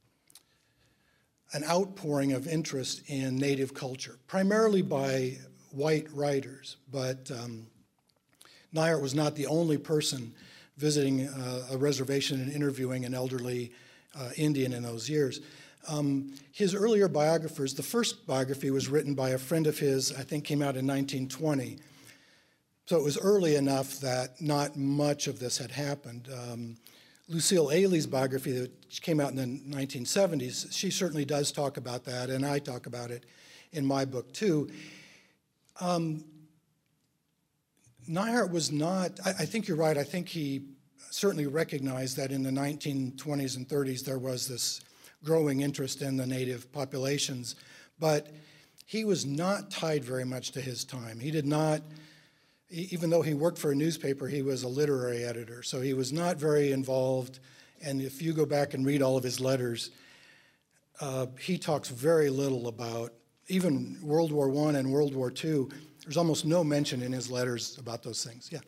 an outpouring of interest in Native culture, primarily by white writers. But um, Neihardt was not the only person visiting uh, a reservation and interviewing an elderly uh, Indian in those years. Um, his earlier biographers, the first biography was written by a friend of his, I think came out in nineteen twenty. So it was early enough that not much of this had happened. Um, Lucille Ailey's biography that came out in the nineteen seventies, she certainly does talk about that, and I talk about it in my book too. Um, Neihardt was not, I, I think you're right, I think he certainly recognized that in the nineteen twenties and thirties there was this growing interest in the Native populations, but he was not tied very much to his time. He did not, even though he worked for a newspaper, he was a literary editor, so he was not very involved, and if you go back and read all of his letters, uh, he talks very little about, even World War One and World War Two, there's almost no mention in his letters about those things. Yeah.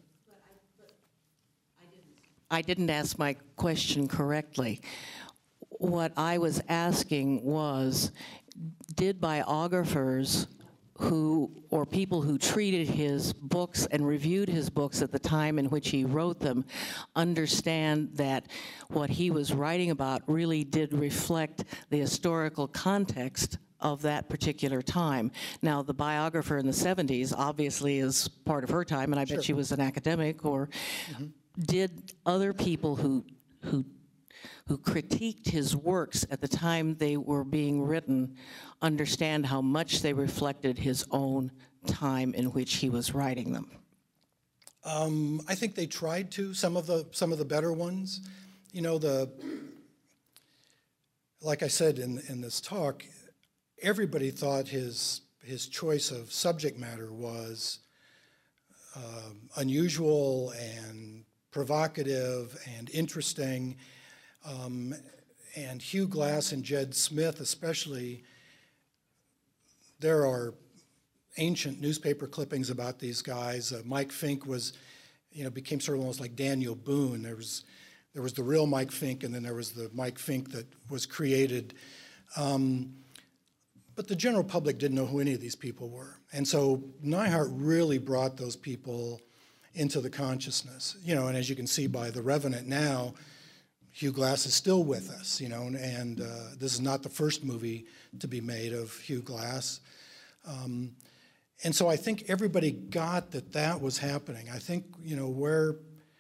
I didn't ask my question correctly. What I was asking was, did biographers who, or people who treated his books and reviewed his books at the time in which he wrote them, understand that what he was writing about really did reflect the historical context of that particular time? Now, the biographer in the seventies obviously is part of her time, and I bet Sure. she was an academic, or mm-hmm. Did other people who, who who critiqued his works at the time they were being written understand how much they reflected his own time in which he was writing them? Um, I think they tried to, some of the some of the better ones. You know, the like I said in in this talk, everybody thought his his choice of subject matter was um, unusual and provocative and interesting. Um, and Hugh Glass and Jed Smith especially, there are ancient newspaper clippings about these guys. Uh, Mike Fink was, you know, became sort of almost like Daniel Boone. There was, there was the real Mike Fink, and then there was the Mike Fink that was created. Um, but the general public didn't know who any of these people were. And so Neihardt really brought those people into the consciousness. You know, and as you can see by The Revenant now, Hugh Glass is still with us, you know, and, and uh, this is not the first movie to be made of Hugh Glass. Um, and so I think everybody got that that was happening. I think, you know, where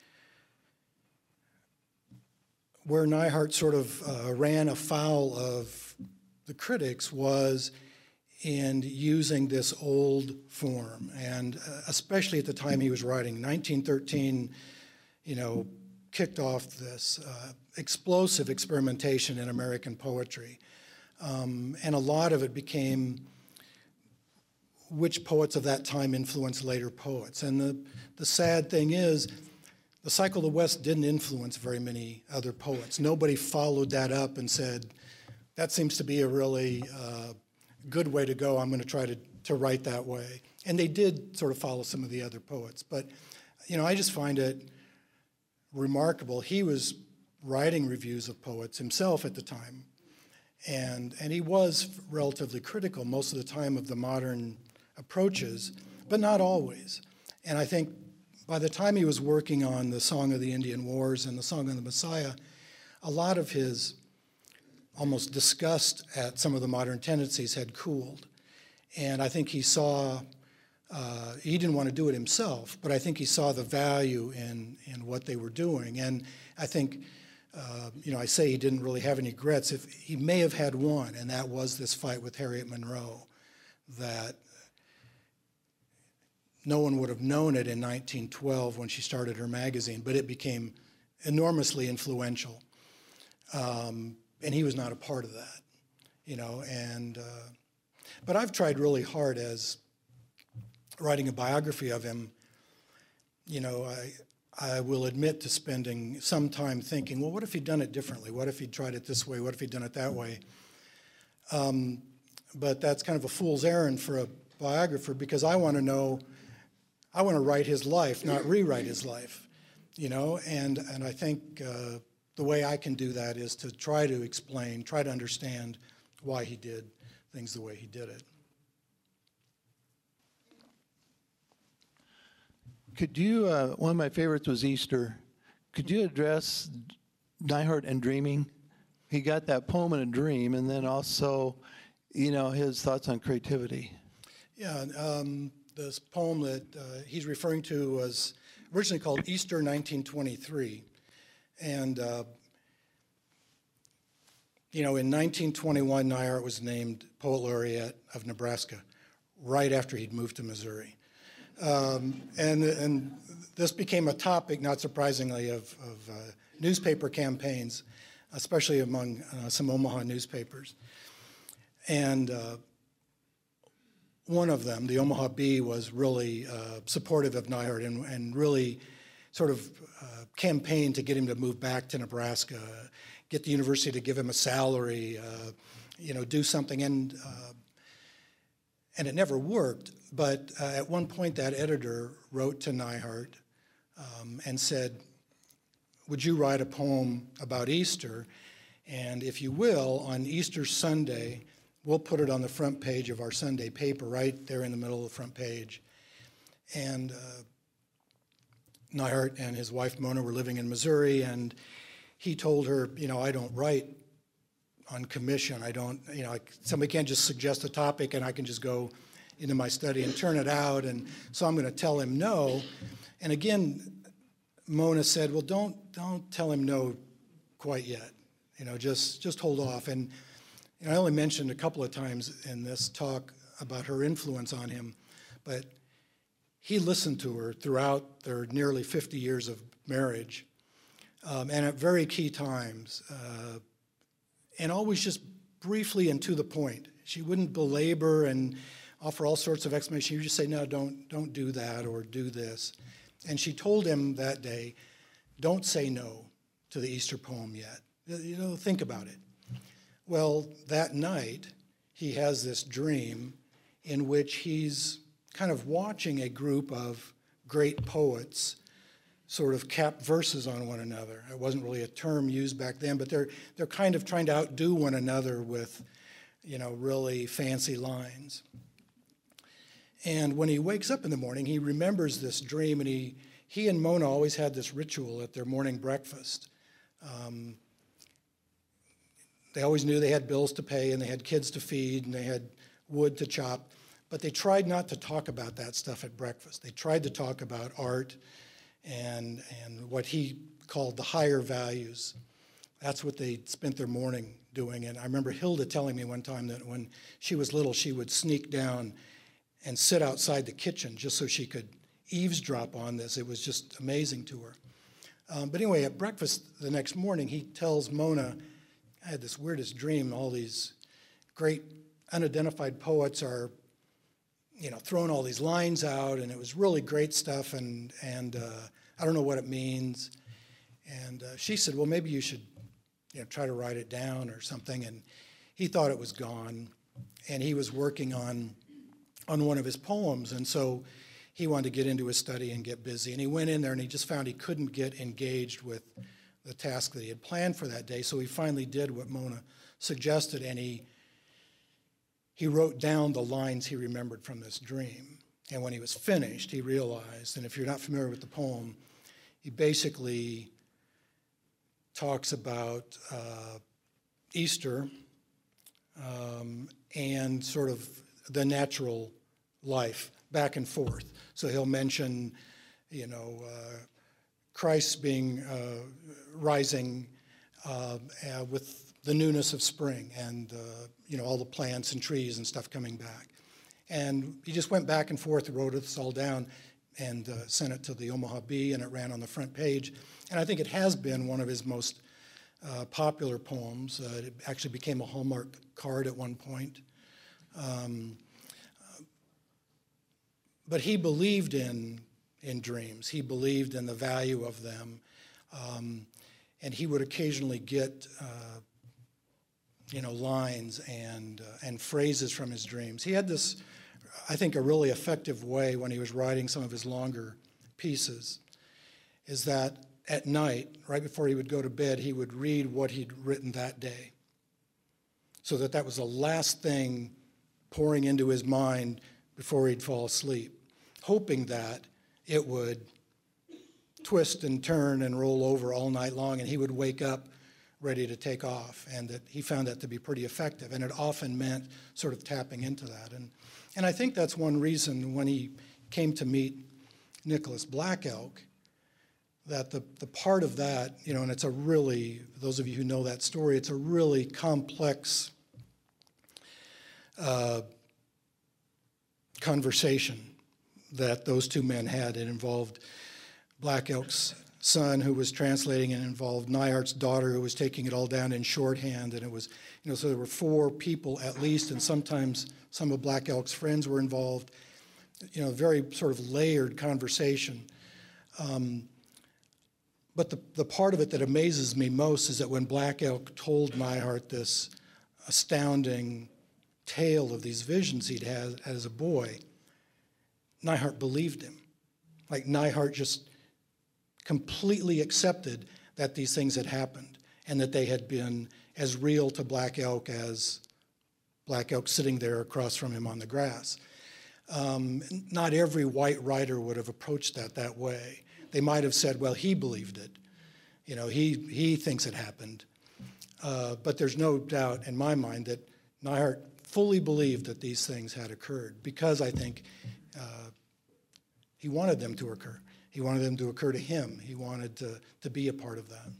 where Neihardt sort of uh, ran afoul of the critics was in using this old form, and uh, especially at the time he was writing. nineteen thirteen, you know, kicked off this uh, explosive experimentation in American poetry. Um, and a lot of it became which poets of that time influenced later poets. And the, the sad thing is, the Cycle of the West didn't influence very many other poets. Nobody followed that up and said, that seems to be a really uh, good way to go. I'm going to try to to write that way. And they did sort of follow some of the other poets. But, you know, I just find it remarkable. He was writing reviews of poets himself at the time. And, and he was relatively critical most of the time of the modern approaches, but not always. And I think by the time he was working on the Song of the Indian Wars and the Song of the Messiah, a lot of his almost disgust at some of the modern tendencies had cooled. And I think he saw, uh, he didn't want to do it himself, but I think he saw the value in, in what they were doing. And I think, uh, you know, I say he didn't really have any regrets. If he may have had one, and that was this fight with Harriet Monroe, that no one would have known it in nineteen twelve when she started her magazine, but it became enormously influential. Um, and he was not a part of that, you know, and, uh, but I've tried really hard as writing a biography of him, you know, I, I will admit to spending some time thinking, well, what if he'd done it differently? What if he'd tried it this way? What if he'd done it that way? Um, but that's kind of a fool's errand for a biographer, because I want to know, I want to write his life, not rewrite his life, you know, and, and I think uh, the way I can do that is to try to explain, try to understand why he did things the way he did it. Could you, uh, one of my favorites was Easter. Could you address Neihardt and dreaming? He got that poem in a dream, and then also, you know, his thoughts on creativity. Yeah, um, this poem that uh, he's referring to was originally called Easter nineteen twenty-three. And, uh, you know, in nineteen twenty-one, Neihardt was named Poet Laureate of Nebraska, right after he'd moved to Missouri. Um, and, and this became a topic, not surprisingly, of, of uh, newspaper campaigns, especially among uh, some Omaha newspapers. And uh, one of them, the Omaha Bee, was really uh, supportive of Neihardt and, and really sort of uh, campaigned to get him to move back to Nebraska, get the university to give him a salary, uh, you know, do something. And, uh, and it never worked. But uh, at one point, that editor wrote to Neihardt um, and said, would you write a poem about Easter? And if you will, on Easter Sunday, we'll put it on the front page of our Sunday paper, right there in the middle of the front page. And uh, Neihardt and his wife Mona were living in Missouri, and he told her, you know, I don't write on commission. I don't, you know, like, somebody can't just suggest a topic and I can just go into my study and turn it out. And so I'm going to tell him no. And again, Mona said, well, don't don't tell him no quite yet. You know, just just hold off. And, and I only mentioned a couple of times in this talk about her influence on him, but he listened to her throughout their nearly fifty years of marriage, um, and at very key times, uh, and always just briefly and to the point. She wouldn't belabor and offer all sorts of explanations. She would just say, no, don't, don't do that or do this. And she told him that day, don't say no to the Easter poem yet. You know, think about it. Well, that night, he has this dream in which he's kind of watching a group of great poets sort of cap verses on one another. It wasn't really a term used back then, but they're they're kind of trying to outdo one another with, you know, really fancy lines. And when he wakes up in the morning, he remembers this dream, and he he and Mona always had this ritual at their morning breakfast. Um, they always knew they had bills to pay, and they had kids to feed, and they had wood to chop. But they tried not to talk about that stuff at breakfast. They tried to talk about art and and what he called the higher values. That's what they spent their morning doing. And I remember Hilda telling me one time that when she was little, she would sneak down and sit outside the kitchen just so she could eavesdrop on this. It was just amazing to her. Um, but anyway, at breakfast the next morning, he tells Mona, I had this weirdest dream. All these great unidentified poets are, you know, throwing all these lines out, and it was really great stuff, and, and uh, I don't know what it means. And uh, she said, well, maybe you should, you know, try to write it down or something. And he thought it was gone, and he was working on on one of his poems. And so he wanted to get into his study and get busy. And he went in there and he just found he couldn't get engaged with the task that he had planned for that day. So he finally did what Mona suggested, and he he wrote down the lines he remembered from this dream. And when he was finished, he realized, and if you're not familiar with the poem, he basically talks about uh, Easter um, and sort of the natural life back and forth. So he'll mention, you know, uh, Christ being uh, rising uh, uh, with the newness of spring, and uh, you know, all the plants and trees and stuff coming back. And he just went back and forth, wrote this all down, and uh, sent it to the Omaha Bee, and it ran on the front page. And I think it has been one of his most uh, popular poems. Uh, it actually became a Hallmark card at one point. Um, but he believed in in dreams. He believed in the value of them, um, and he would occasionally get uh, you know, lines and uh, and phrases from his dreams. He had this, I think, a really effective way when he was writing some of his longer pieces, is that at night, right before he would go to bed, he would read what he'd written that day, so that that was the last thing pouring into his mind before he'd fall asleep, hoping that it would twist and turn and roll over all night long, and he would wake up ready to take off, and that he found that to be pretty effective, and it often meant sort of tapping into that. And and I think that's one reason when he came to meet Nicholas Black Elk, that the, the part of that, you know, and it's a really, those of you who know that story, it's a really complex uh, conversation that those two men had. It involved Black Elk's son, who was translating, and involved Neihart's daughter, who was taking it all down in shorthand. And it was, you know, so there were four people at least, and sometimes some of Black Elk's friends were involved. You know, very sort of layered conversation. Um, but the, the part of it that amazes me most is that when Black Elk told Neihart this astounding tale of these visions he'd had as a boy, Neihart believed him. Like, Neihart just completely accepted that these things had happened and that they had been as real to Black Elk as Black Elk sitting there across from him on the grass. Um, not every white writer would have approached that that way. They might have said, well, he believed it. You know, he, he thinks it happened. Uh, but there's no doubt in my mind that Neihart fully believed that these things had occurred, because I think uh, he wanted them to occur. He wanted them to occur to him. He wanted to, to be a part of that.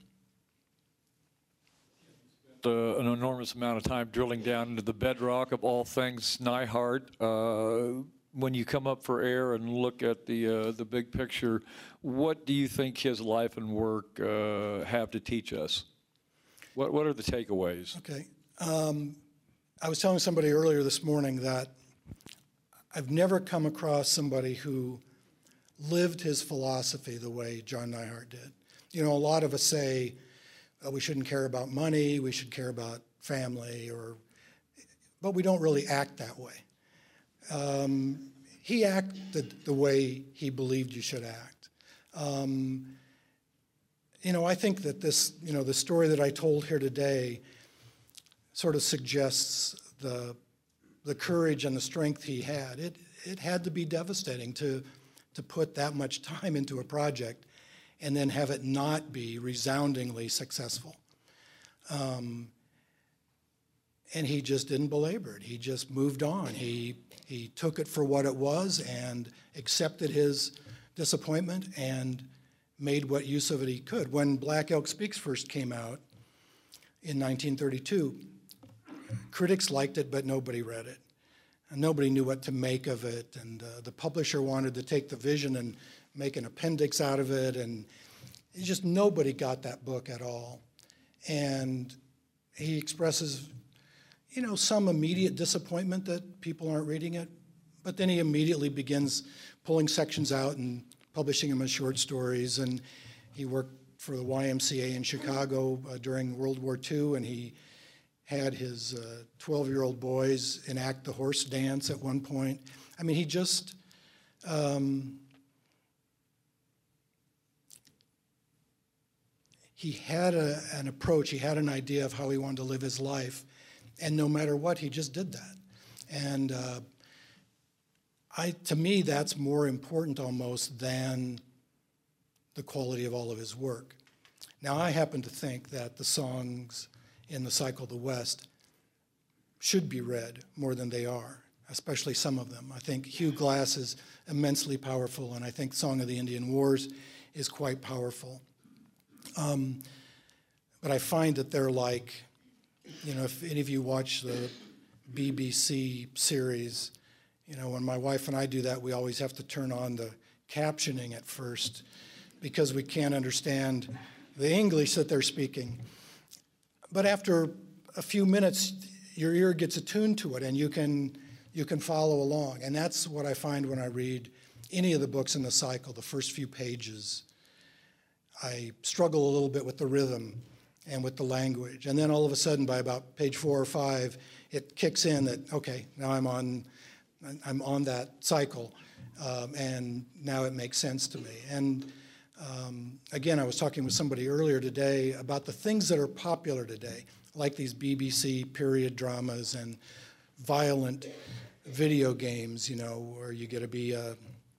Uh, an enormous amount of time drilling down into the bedrock of all things Neihart. Uh, when you come up for air and look at the uh, the big picture, what do you think his life and work uh, have to teach us? What What are the takeaways? Okay. Um, I was telling somebody earlier this morning that I've never come across somebody who lived his philosophy the way John Neihart did. You know, a lot of us say, uh, we shouldn't care about money, we should care about family, or, but we don't really act that way. Um, he acted the way he believed you should act. Um, you know, I think that this, you know, the story that I told here today sort of suggests the the courage and the strength he had. It it had to be devastating to to put that much time into a project and then have it not be resoundingly successful. Um, and he just didn't belabor it. He just moved on. He he took it for what it was and accepted his disappointment and made what use of it he could. When Black Elk Speaks first came out in nineteen thirty-two, critics liked it, but nobody read it. And nobody knew what to make of it, and uh, the publisher wanted to take the vision and make an appendix out of it, and it just nobody got that book at all. And he expresses, you know, some immediate disappointment that people aren't reading it, but then he immediately begins pulling sections out and publishing them as short stories. And he worked for the Y M C A in Chicago uh, during World War Two, and he had his twelve-year-old boys enact the horse dance at one point. I mean, he just, um, he had a, an approach, he had an idea of how he wanted to live his life, and no matter what, he just did that. And uh, I, to me, that's more important almost than the quality of all of his work. Now, I happen to think that the songs in the Cycle of the West should be read more than they are, especially some of them. I think Hugh Glass is immensely powerful, and I think Song of the Indian Wars is quite powerful. Um, but I find that they're like, you know, if any of you watch the B B C series, you know, when my wife and I do that, we always have to turn on the captioning at first because we can't understand the English that they're speaking. But after a few minutes, your ear gets attuned to it, and you can you can follow along. And that's what I find when I read any of the books in the cycle, the first few pages. I struggle a little bit with the rhythm and with the language. And then all of a sudden, by about page four or five, it kicks in that, okay, now I'm on, I'm on that cycle, um, and now it makes sense to me. And um, again, I was talking with somebody earlier today about the things that are popular today, like these B B C period dramas and violent video games, you know, where you get to be a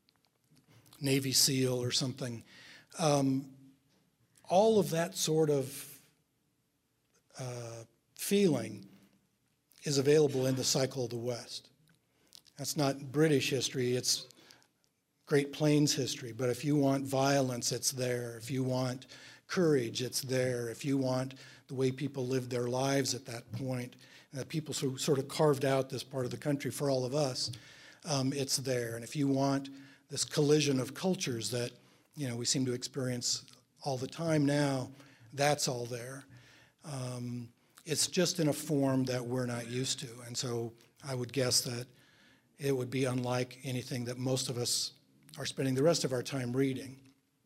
Navy SEAL or something. Um, all of that sort of uh, feeling is available in the Cycle of the West. That's not British history, it's Great Plains history, but if you want violence, it's there. If you want courage, it's there. If you want the way people lived their lives at that point, and that people so, sort of carved out this part of the country for all of us, um, it's there. And if you want this collision of cultures that, you know, we seem to experience all the time now, that's all there. Um, it's just in a form that we're not used to. And so I would guess that it would be unlike anything that most of us are spending the rest of our time reading.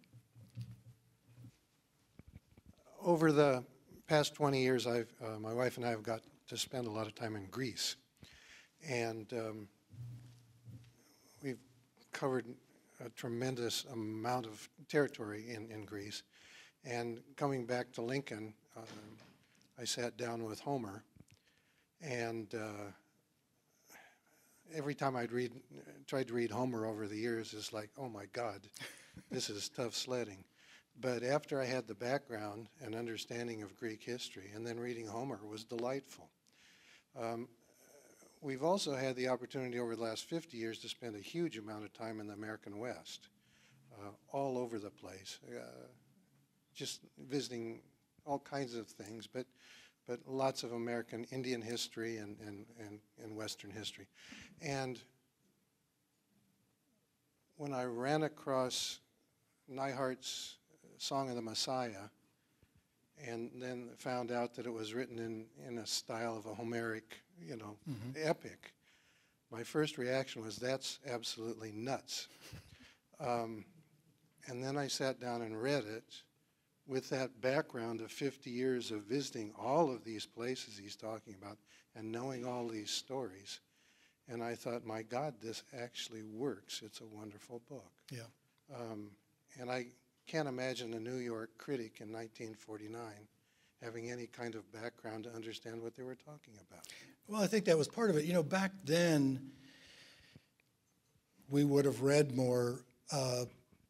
Over the past twenty years, I've, uh, my wife and I have got to spend a lot of time in Greece. And um, we've covered a tremendous amount of territory in, in Greece. And coming back to Lincoln, uh, I sat down with Homer, and uh, every time I'd read, tried to read Homer over the years, it's like, oh my God, this is tough sledding. But after I had the background and understanding of Greek history, and then reading Homer was delightful. Um, we've also had the opportunity over the last fifty years to spend a huge amount of time in the American West, uh, all over the place, uh, just visiting all kinds of things, but but lots of American Indian history and, and, and, and Western history. And when I ran across Neihart's Song of the Messiah, and then found out that it was written in, in a style of a Homeric, you know, mm-hmm. epic, my first reaction was, that's absolutely nuts. Um, and then I sat down and read it with that background of fifty years of visiting all of these places he's talking about and knowing all these stories. And I thought, my God, this actually works. It's a wonderful book. Yeah. Um, and I can't imagine a New York critic in nineteen forty-nine having any kind of background to understand what they were talking about. Well, I think that was part of it. You know, back then, we would have read more uh,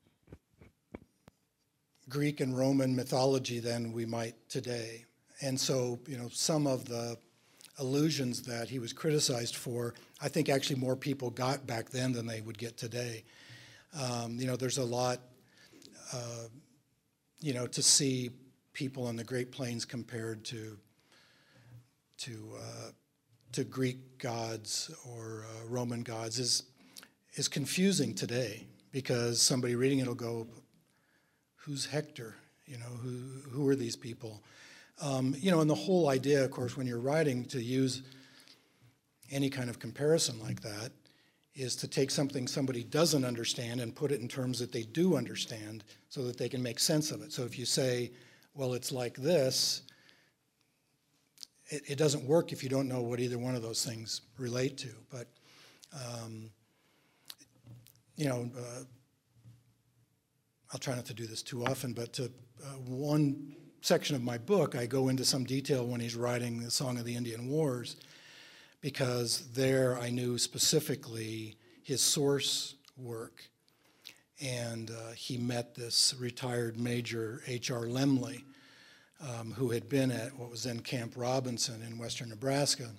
Greek and Roman mythology than we might today. And so, you know, some of the allusions that he was criticized for, I think actually more people got back then than they would get today. Um, you know, there's a lot, uh, you know, to see people in the Great Plains compared to to uh, to Greek gods or uh, Roman gods is is confusing today, because somebody reading it will go, who's Hector? You know, who who are these people? Um, you know, and the whole idea, of course, when you're writing, to use any kind of comparison like that is to take something somebody doesn't understand and put it in terms that they do understand so that they can make sense of it. So if you say, well, it's like this, it, it doesn't work if you don't know what either one of those things relate to. But, um, you know, uh, I'll try not to do this too often, but to, uh, one section of my book, I go into some detail when he's writing the Song of the Indian Wars, because there I knew specifically his source work. And uh, he met this retired Major H R Lemley, um, who had been at what was then Camp Robinson in western Nebraska,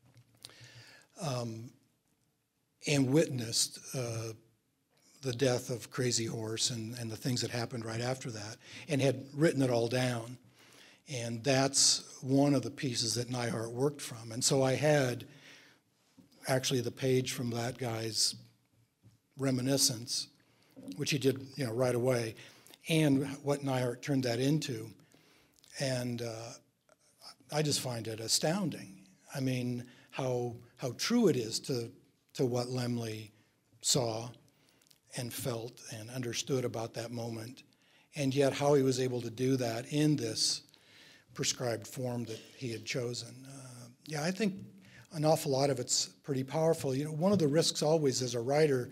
um, and witnessed uh, the death of Crazy Horse and, and the things that happened right after that, and had written it all down. And that's one of the pieces that Neihardt worked from. And so I had actually the page from that guy's reminiscence, which he did, you know, right away, and what Neihardt turned that into. And uh, I just find it astounding. I mean, how how true it is to to what Lemley saw and felt and understood about that moment, and yet how he was able to do that in this prescribed form that he had chosen. Uh, yeah, I think an awful lot of it's pretty powerful. You know, one of the risks always as a writer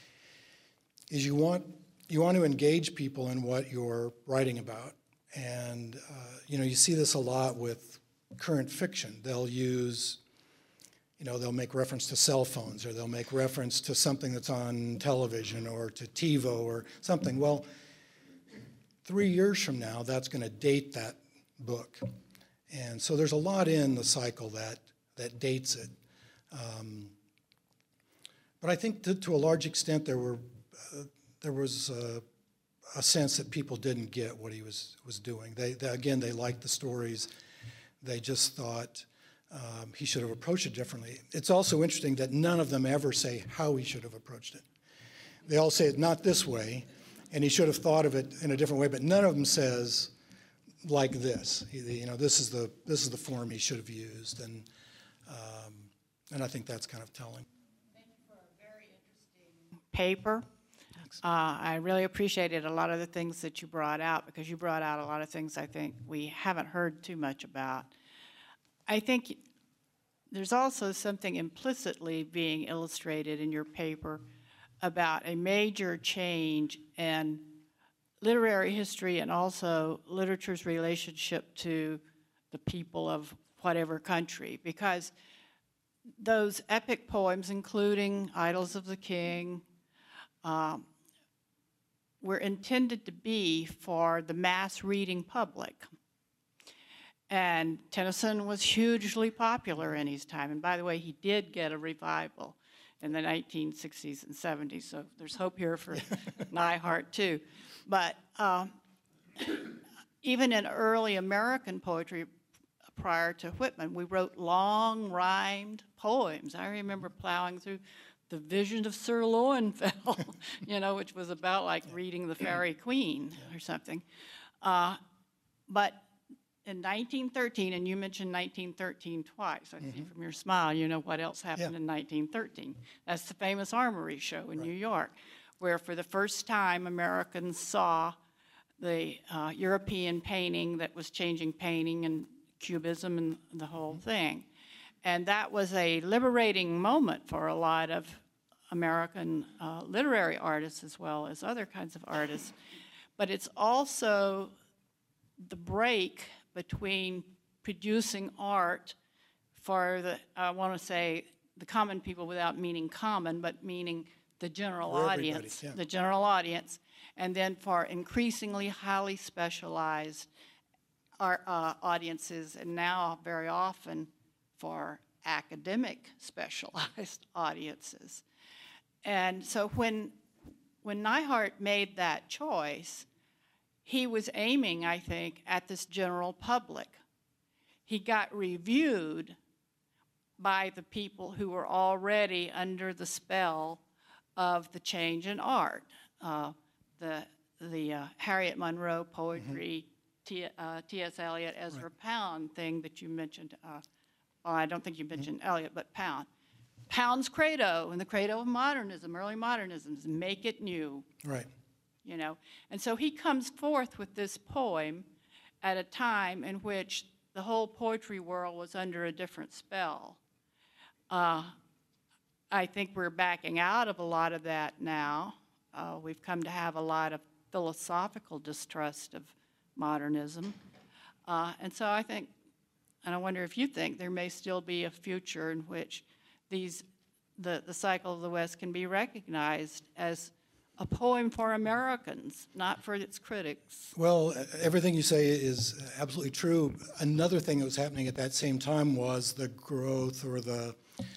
is you want you want to engage people in what you're writing about. And, uh, you know, you see this a lot with current fiction. They'll use, you know, they'll make reference to cell phones, or they'll make reference to something that's on television or to TiVo or something. Well, three years from now, that's going to date that book. And so there's a lot in the cycle that, that dates it. Um, but I think to, to a large extent there were uh, there was uh, a sense that people didn't get what he was was doing. They, they again, they liked the stories. They just thought um, he should have approached it differently. It's also interesting that none of them ever say how he should have approached it. They all say it not this way, and he should have thought of it in a different way. But none of them says like this. He, you know, this is the this is the form he should have used, and um, and I think that's kind of telling. Thank you for a very interesting paper. Uh, I really appreciated a lot of the things that you brought out, because you brought out a lot of things I think we haven't heard too much about. I think there's also something implicitly being illustrated in your paper about a major change in literary history and also literature's relationship to the people of whatever country, because those epic poems, including Idylls of the King, um, were intended to be for the mass reading public. And Tennyson was hugely popular in his time. And by the way, he did get a revival in the nineteen sixties and seventies, so there's hope here for Neihardt too. But uh, even in early American poetry prior to Whitman, we wrote long rhymed poems. I remember plowing through The Vision of Sir Lowenfell, you know, which was about like reading the Fairy Queen or something. Uh, but in nineteen thirteen, and you mentioned nineteen thirteen twice, I mm-hmm. see from your smile, you know what else happened yeah. in nineteen thirteen. That's the famous Armory Show in right. New York, where for the first time Americans saw the uh, European painting that was changing painting and Cubism and the whole mm-hmm. thing. And that was a liberating moment for a lot of American uh, literary artists as well as other kinds of artists. But it's also the break between producing art for the, I want to say, the common people without meaning common, but meaning the general for audience, yeah. the general audience, and then for increasingly highly specialized art, uh, audiences, and now very often for academic specialized audiences. And so when, when Neihardt made that choice, he was aiming, I think, at this general public. He got reviewed by the people who were already under the spell of the change in art. Uh, the the uh, Harriet Monroe poetry, mm-hmm. T, uh, T S Eliot, Ezra right. Pound thing that you mentioned. Uh, well, I don't think you mentioned mm-hmm. Eliot, but Pound. Pound's credo, and the credo of modernism, early modernism, is make it new. Right. You know, and so he comes forth with this poem at a time in which the whole poetry world was under a different spell. Uh, I think we're backing out of a lot of that now. Uh, we've come to have a lot of philosophical distrust of modernism. Uh, and so I think, and I wonder if you think, there may still be a future in which these, the, the Cycle of the West can be recognized as a poem for Americans, not for its critics. Well, everything you say is absolutely true. Another thing that was happening at that same time was the growth or the,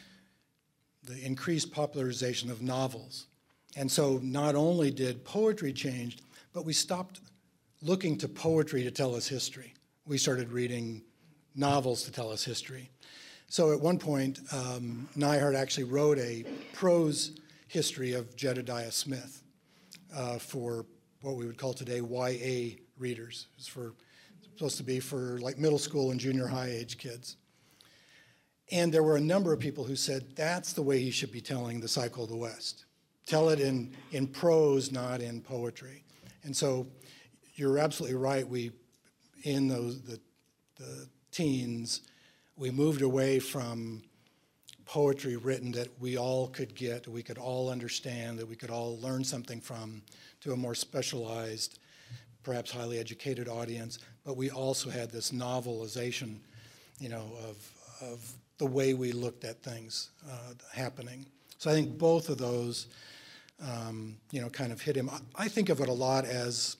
the increased popularization of novels. And so not only did poetry change, but we stopped looking to poetry to tell us history. We started reading novels to tell us history. So at one point, um, Neihardt actually wrote a prose history of Jedediah Smith uh, for what we would call today Y A readers. It's for it's supposed to be for like middle school and junior high age kids. And there were a number of people who said that's the way he should be telling the Cycle of the West. Tell it in, in prose, not in poetry. And so you're absolutely right. We, in those the, the teens, we moved away from poetry written that we all could get, we could all understand, that we could all learn something from, to a more specialized, perhaps highly educated audience. But we also had this novelization, you know, of, of the way we looked at things uh, happening. So I think both of those, um, you know, kind of hit him. I think of it a lot as,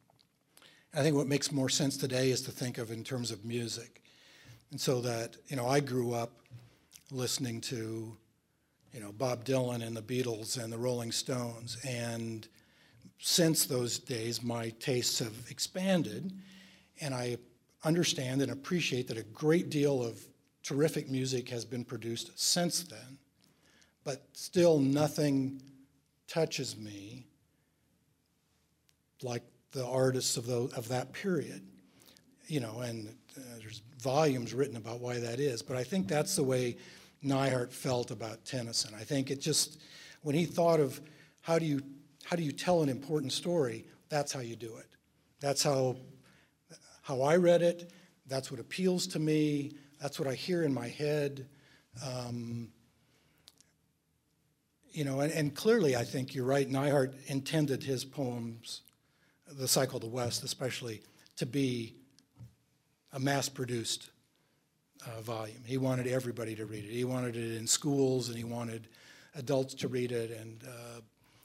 I think what makes more sense today is to think of in terms of music. And so that, you know, I grew up listening to, you know, Bob Dylan and the Beatles and the Rolling Stones. And since those days, my tastes have expanded. And I understand and appreciate that a great deal of terrific music has been produced since then. But still nothing touches me like the artists of, the, of that period. You know, and uh, there's volumes written about why that is. But I think that's the way Neihardt felt about Tennyson. I think it just, when he thought of how do you, how do you tell an important story, that's how you do it. That's how, how I read it. That's what appeals to me. That's what I hear in my head. Um, you know, and, and clearly I think you're right, Neihardt intended his poems, The Cycle of the West especially, to be a mass-produced uh, volume. He wanted everybody to read it. He wanted it in schools, and he wanted adults to read it, and uh,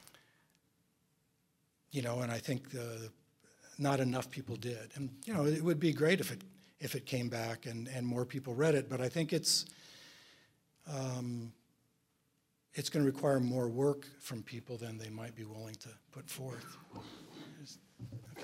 you know, and I think uh, not enough people did. And you know, it would be great if it if it came back and and more people read it. But I think it's um, it's going to require more work from people than they might be willing to put forth. Okay.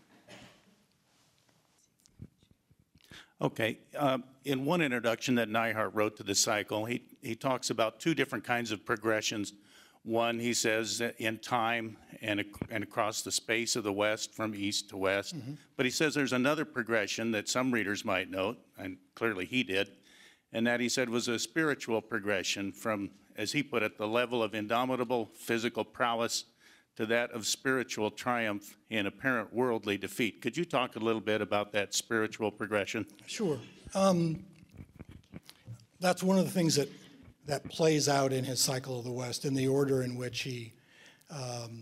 Okay. Uh, in one introduction that Neihardt wrote to the cycle, he, he talks about two different kinds of progressions. One, he says, in time and, ac and across the space of the West from east to west. Mm-hmm. But he says there's another progression that some readers might note, and clearly he did, and that he said was a spiritual progression from, as he put it, the level of indomitable physical prowess to that of spiritual triumph in apparent worldly defeat. Could you talk a little bit about that spiritual progression? Sure. Um, that's one of the things that, that plays out in his Cycle of the West, in the order in which he, um,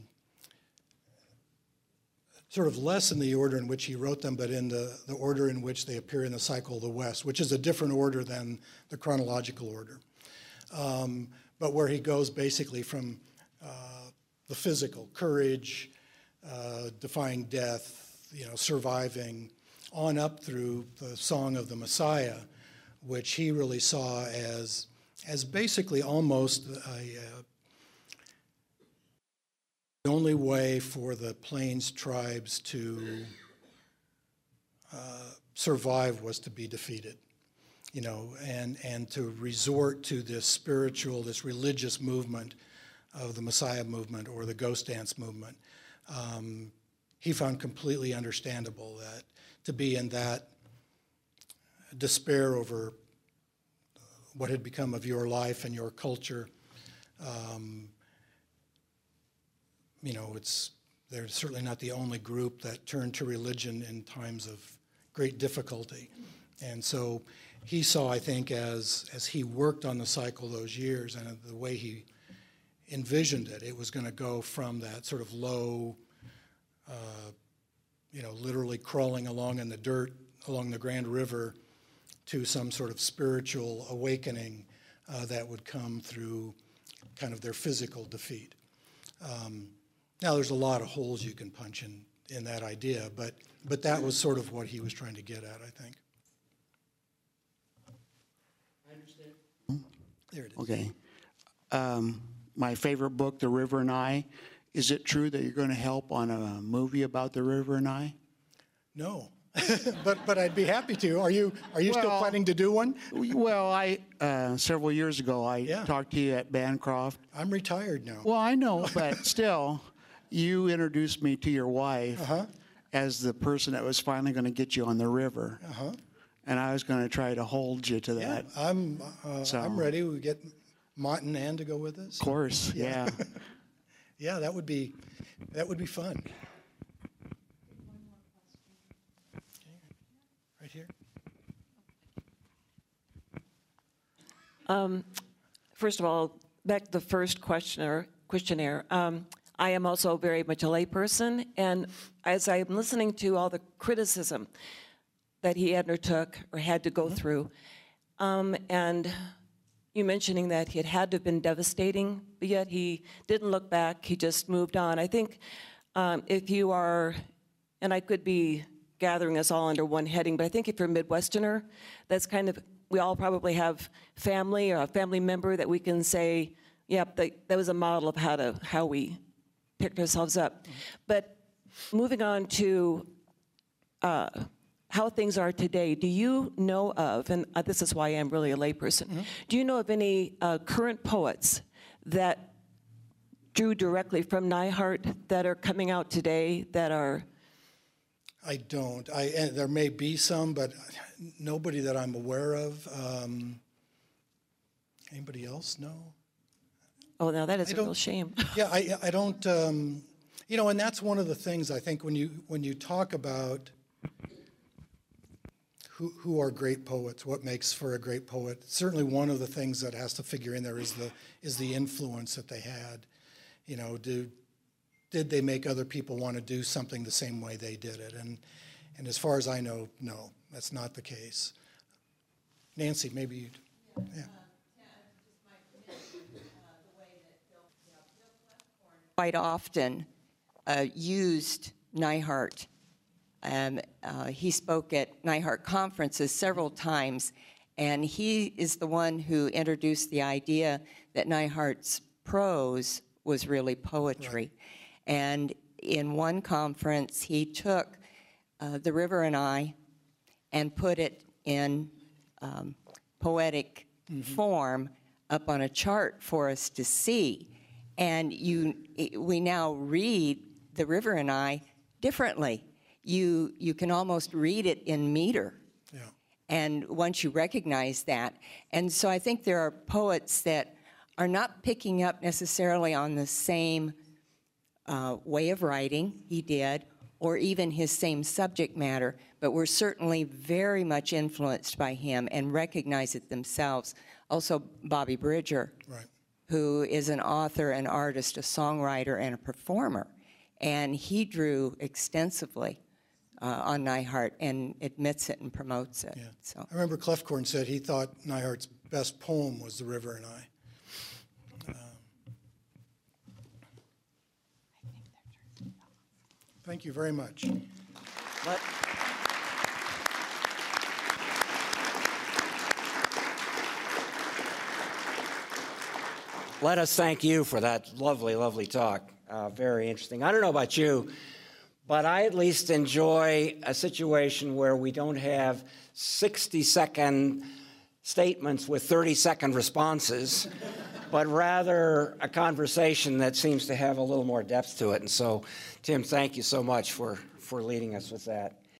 sort of less in the order in which he wrote them, but in the, the order in which they appear in the Cycle of the West, which is a different order than the chronological order. Um, but where he goes basically from uh, the physical, courage, uh, defying death, you know, surviving, on up through the Song of the Messiah, which he really saw as, as basically almost a, uh, the only way for the Plains tribes to uh, survive was to be defeated, you know, and, and to resort to this spiritual, this religious movement of the Messiah movement or the Ghost Dance movement. Um, he found completely understandable that to be in that despair over what had become of your life and your culture, um, you know, it's, they're certainly not the only group that turned to religion in times of great difficulty. And so he saw, I think, as, as he worked on the cycle those years and the way he envisioned it, it was going to go from that sort of low, uh, you know, literally crawling along in the dirt along the Grand River to some sort of spiritual awakening uh, that would come through kind of their physical defeat. Um, now, there's a lot of holes you can punch in, in that idea, but, but that was sort of what he was trying to get at, I think. I understand. There it is. Okay. Um, my favorite book, The River and I. Is it true that you're going to help on a movie about the River and I? No, but but I'd be happy to. Are you are you still Well, planning to do one? Well, I uh, several years ago I Yeah. talked to you at Bancroft. I'm retired now. Well, I know, but still, you introduced me to your wife Uh-huh. as the person that was finally going to get you on the river, Uh-huh. and I was going to try to hold you to Yeah, that. I'm uh, So- I'm ready. We get Mott and Ann to go with us. Of course, yeah. Yeah, that would be that would be fun. Right here. Um, first of all, back to the first questioner, questionnaire. Um, I am also very much a layperson, and as I'm listening to all the criticism that he undertook or had to go through, um, and you mentioning that it had to have been devastating, but yet he didn't look back, he just moved on. I think um, if you are, and I could be gathering us all under one heading, but I think if you're a Midwesterner, that's kind of, we all probably have family or a family member that we can say, yep, that, that was a model of how to how we picked ourselves up. But moving on to uh, how things are today, do you know of, and uh, this is why I'm really a layperson, mm-hmm. do you know of any uh, current poets that drew directly from Neihardt that are coming out today that are? I don't. I and there may be some, but nobody that I'm aware of. Um, anybody else? No. Oh, now that is I a don't- real shame. Yeah, I I don't. Um, you know, and that's one of the things I think when you when you talk about who who are great poets, what makes for a great poet. Certainly, one of the things that has to figure in there is the is the influence that they had. You know, do did they make other people want to do something the same way they did it? And and as far as I know, no, that's not the case. Nancy, maybe you'd, yeah. Quite often uh, used Neihardt. Um, uh, he spoke at Neihardt conferences several times, and he is the one who introduced the idea that Neihardt's prose was really poetry. Right. And in one conference, he took uh, The River and I and put it in um, poetic mm-hmm. form up on a chart for us to see. And you, we now read The River and I differently. You, you can almost read it in meter. Yeah. And once you recognize that. And so I think there are poets that are not picking up necessarily on the same uh, way of writing he did, or even his same subject matter, but were certainly very much influenced by him and recognize it themselves. Also, Bobby Bridger, right. who is an author, an artist, a songwriter, and a performer. And he drew extensively uh, on Neihardt and admits it and promotes it. Yeah. So. I remember Clefcorn said he thought Neihardt's best poem was The River and I. Um, thank you very much. What? Let us thank you for that lovely, lovely talk. Uh, very interesting. I don't know about you, but I at least enjoy a situation where we don't have sixty-second statements with thirty-second responses, but rather a conversation that seems to have a little more depth to it. And so, Tim, thank you so much for, for leading us with that.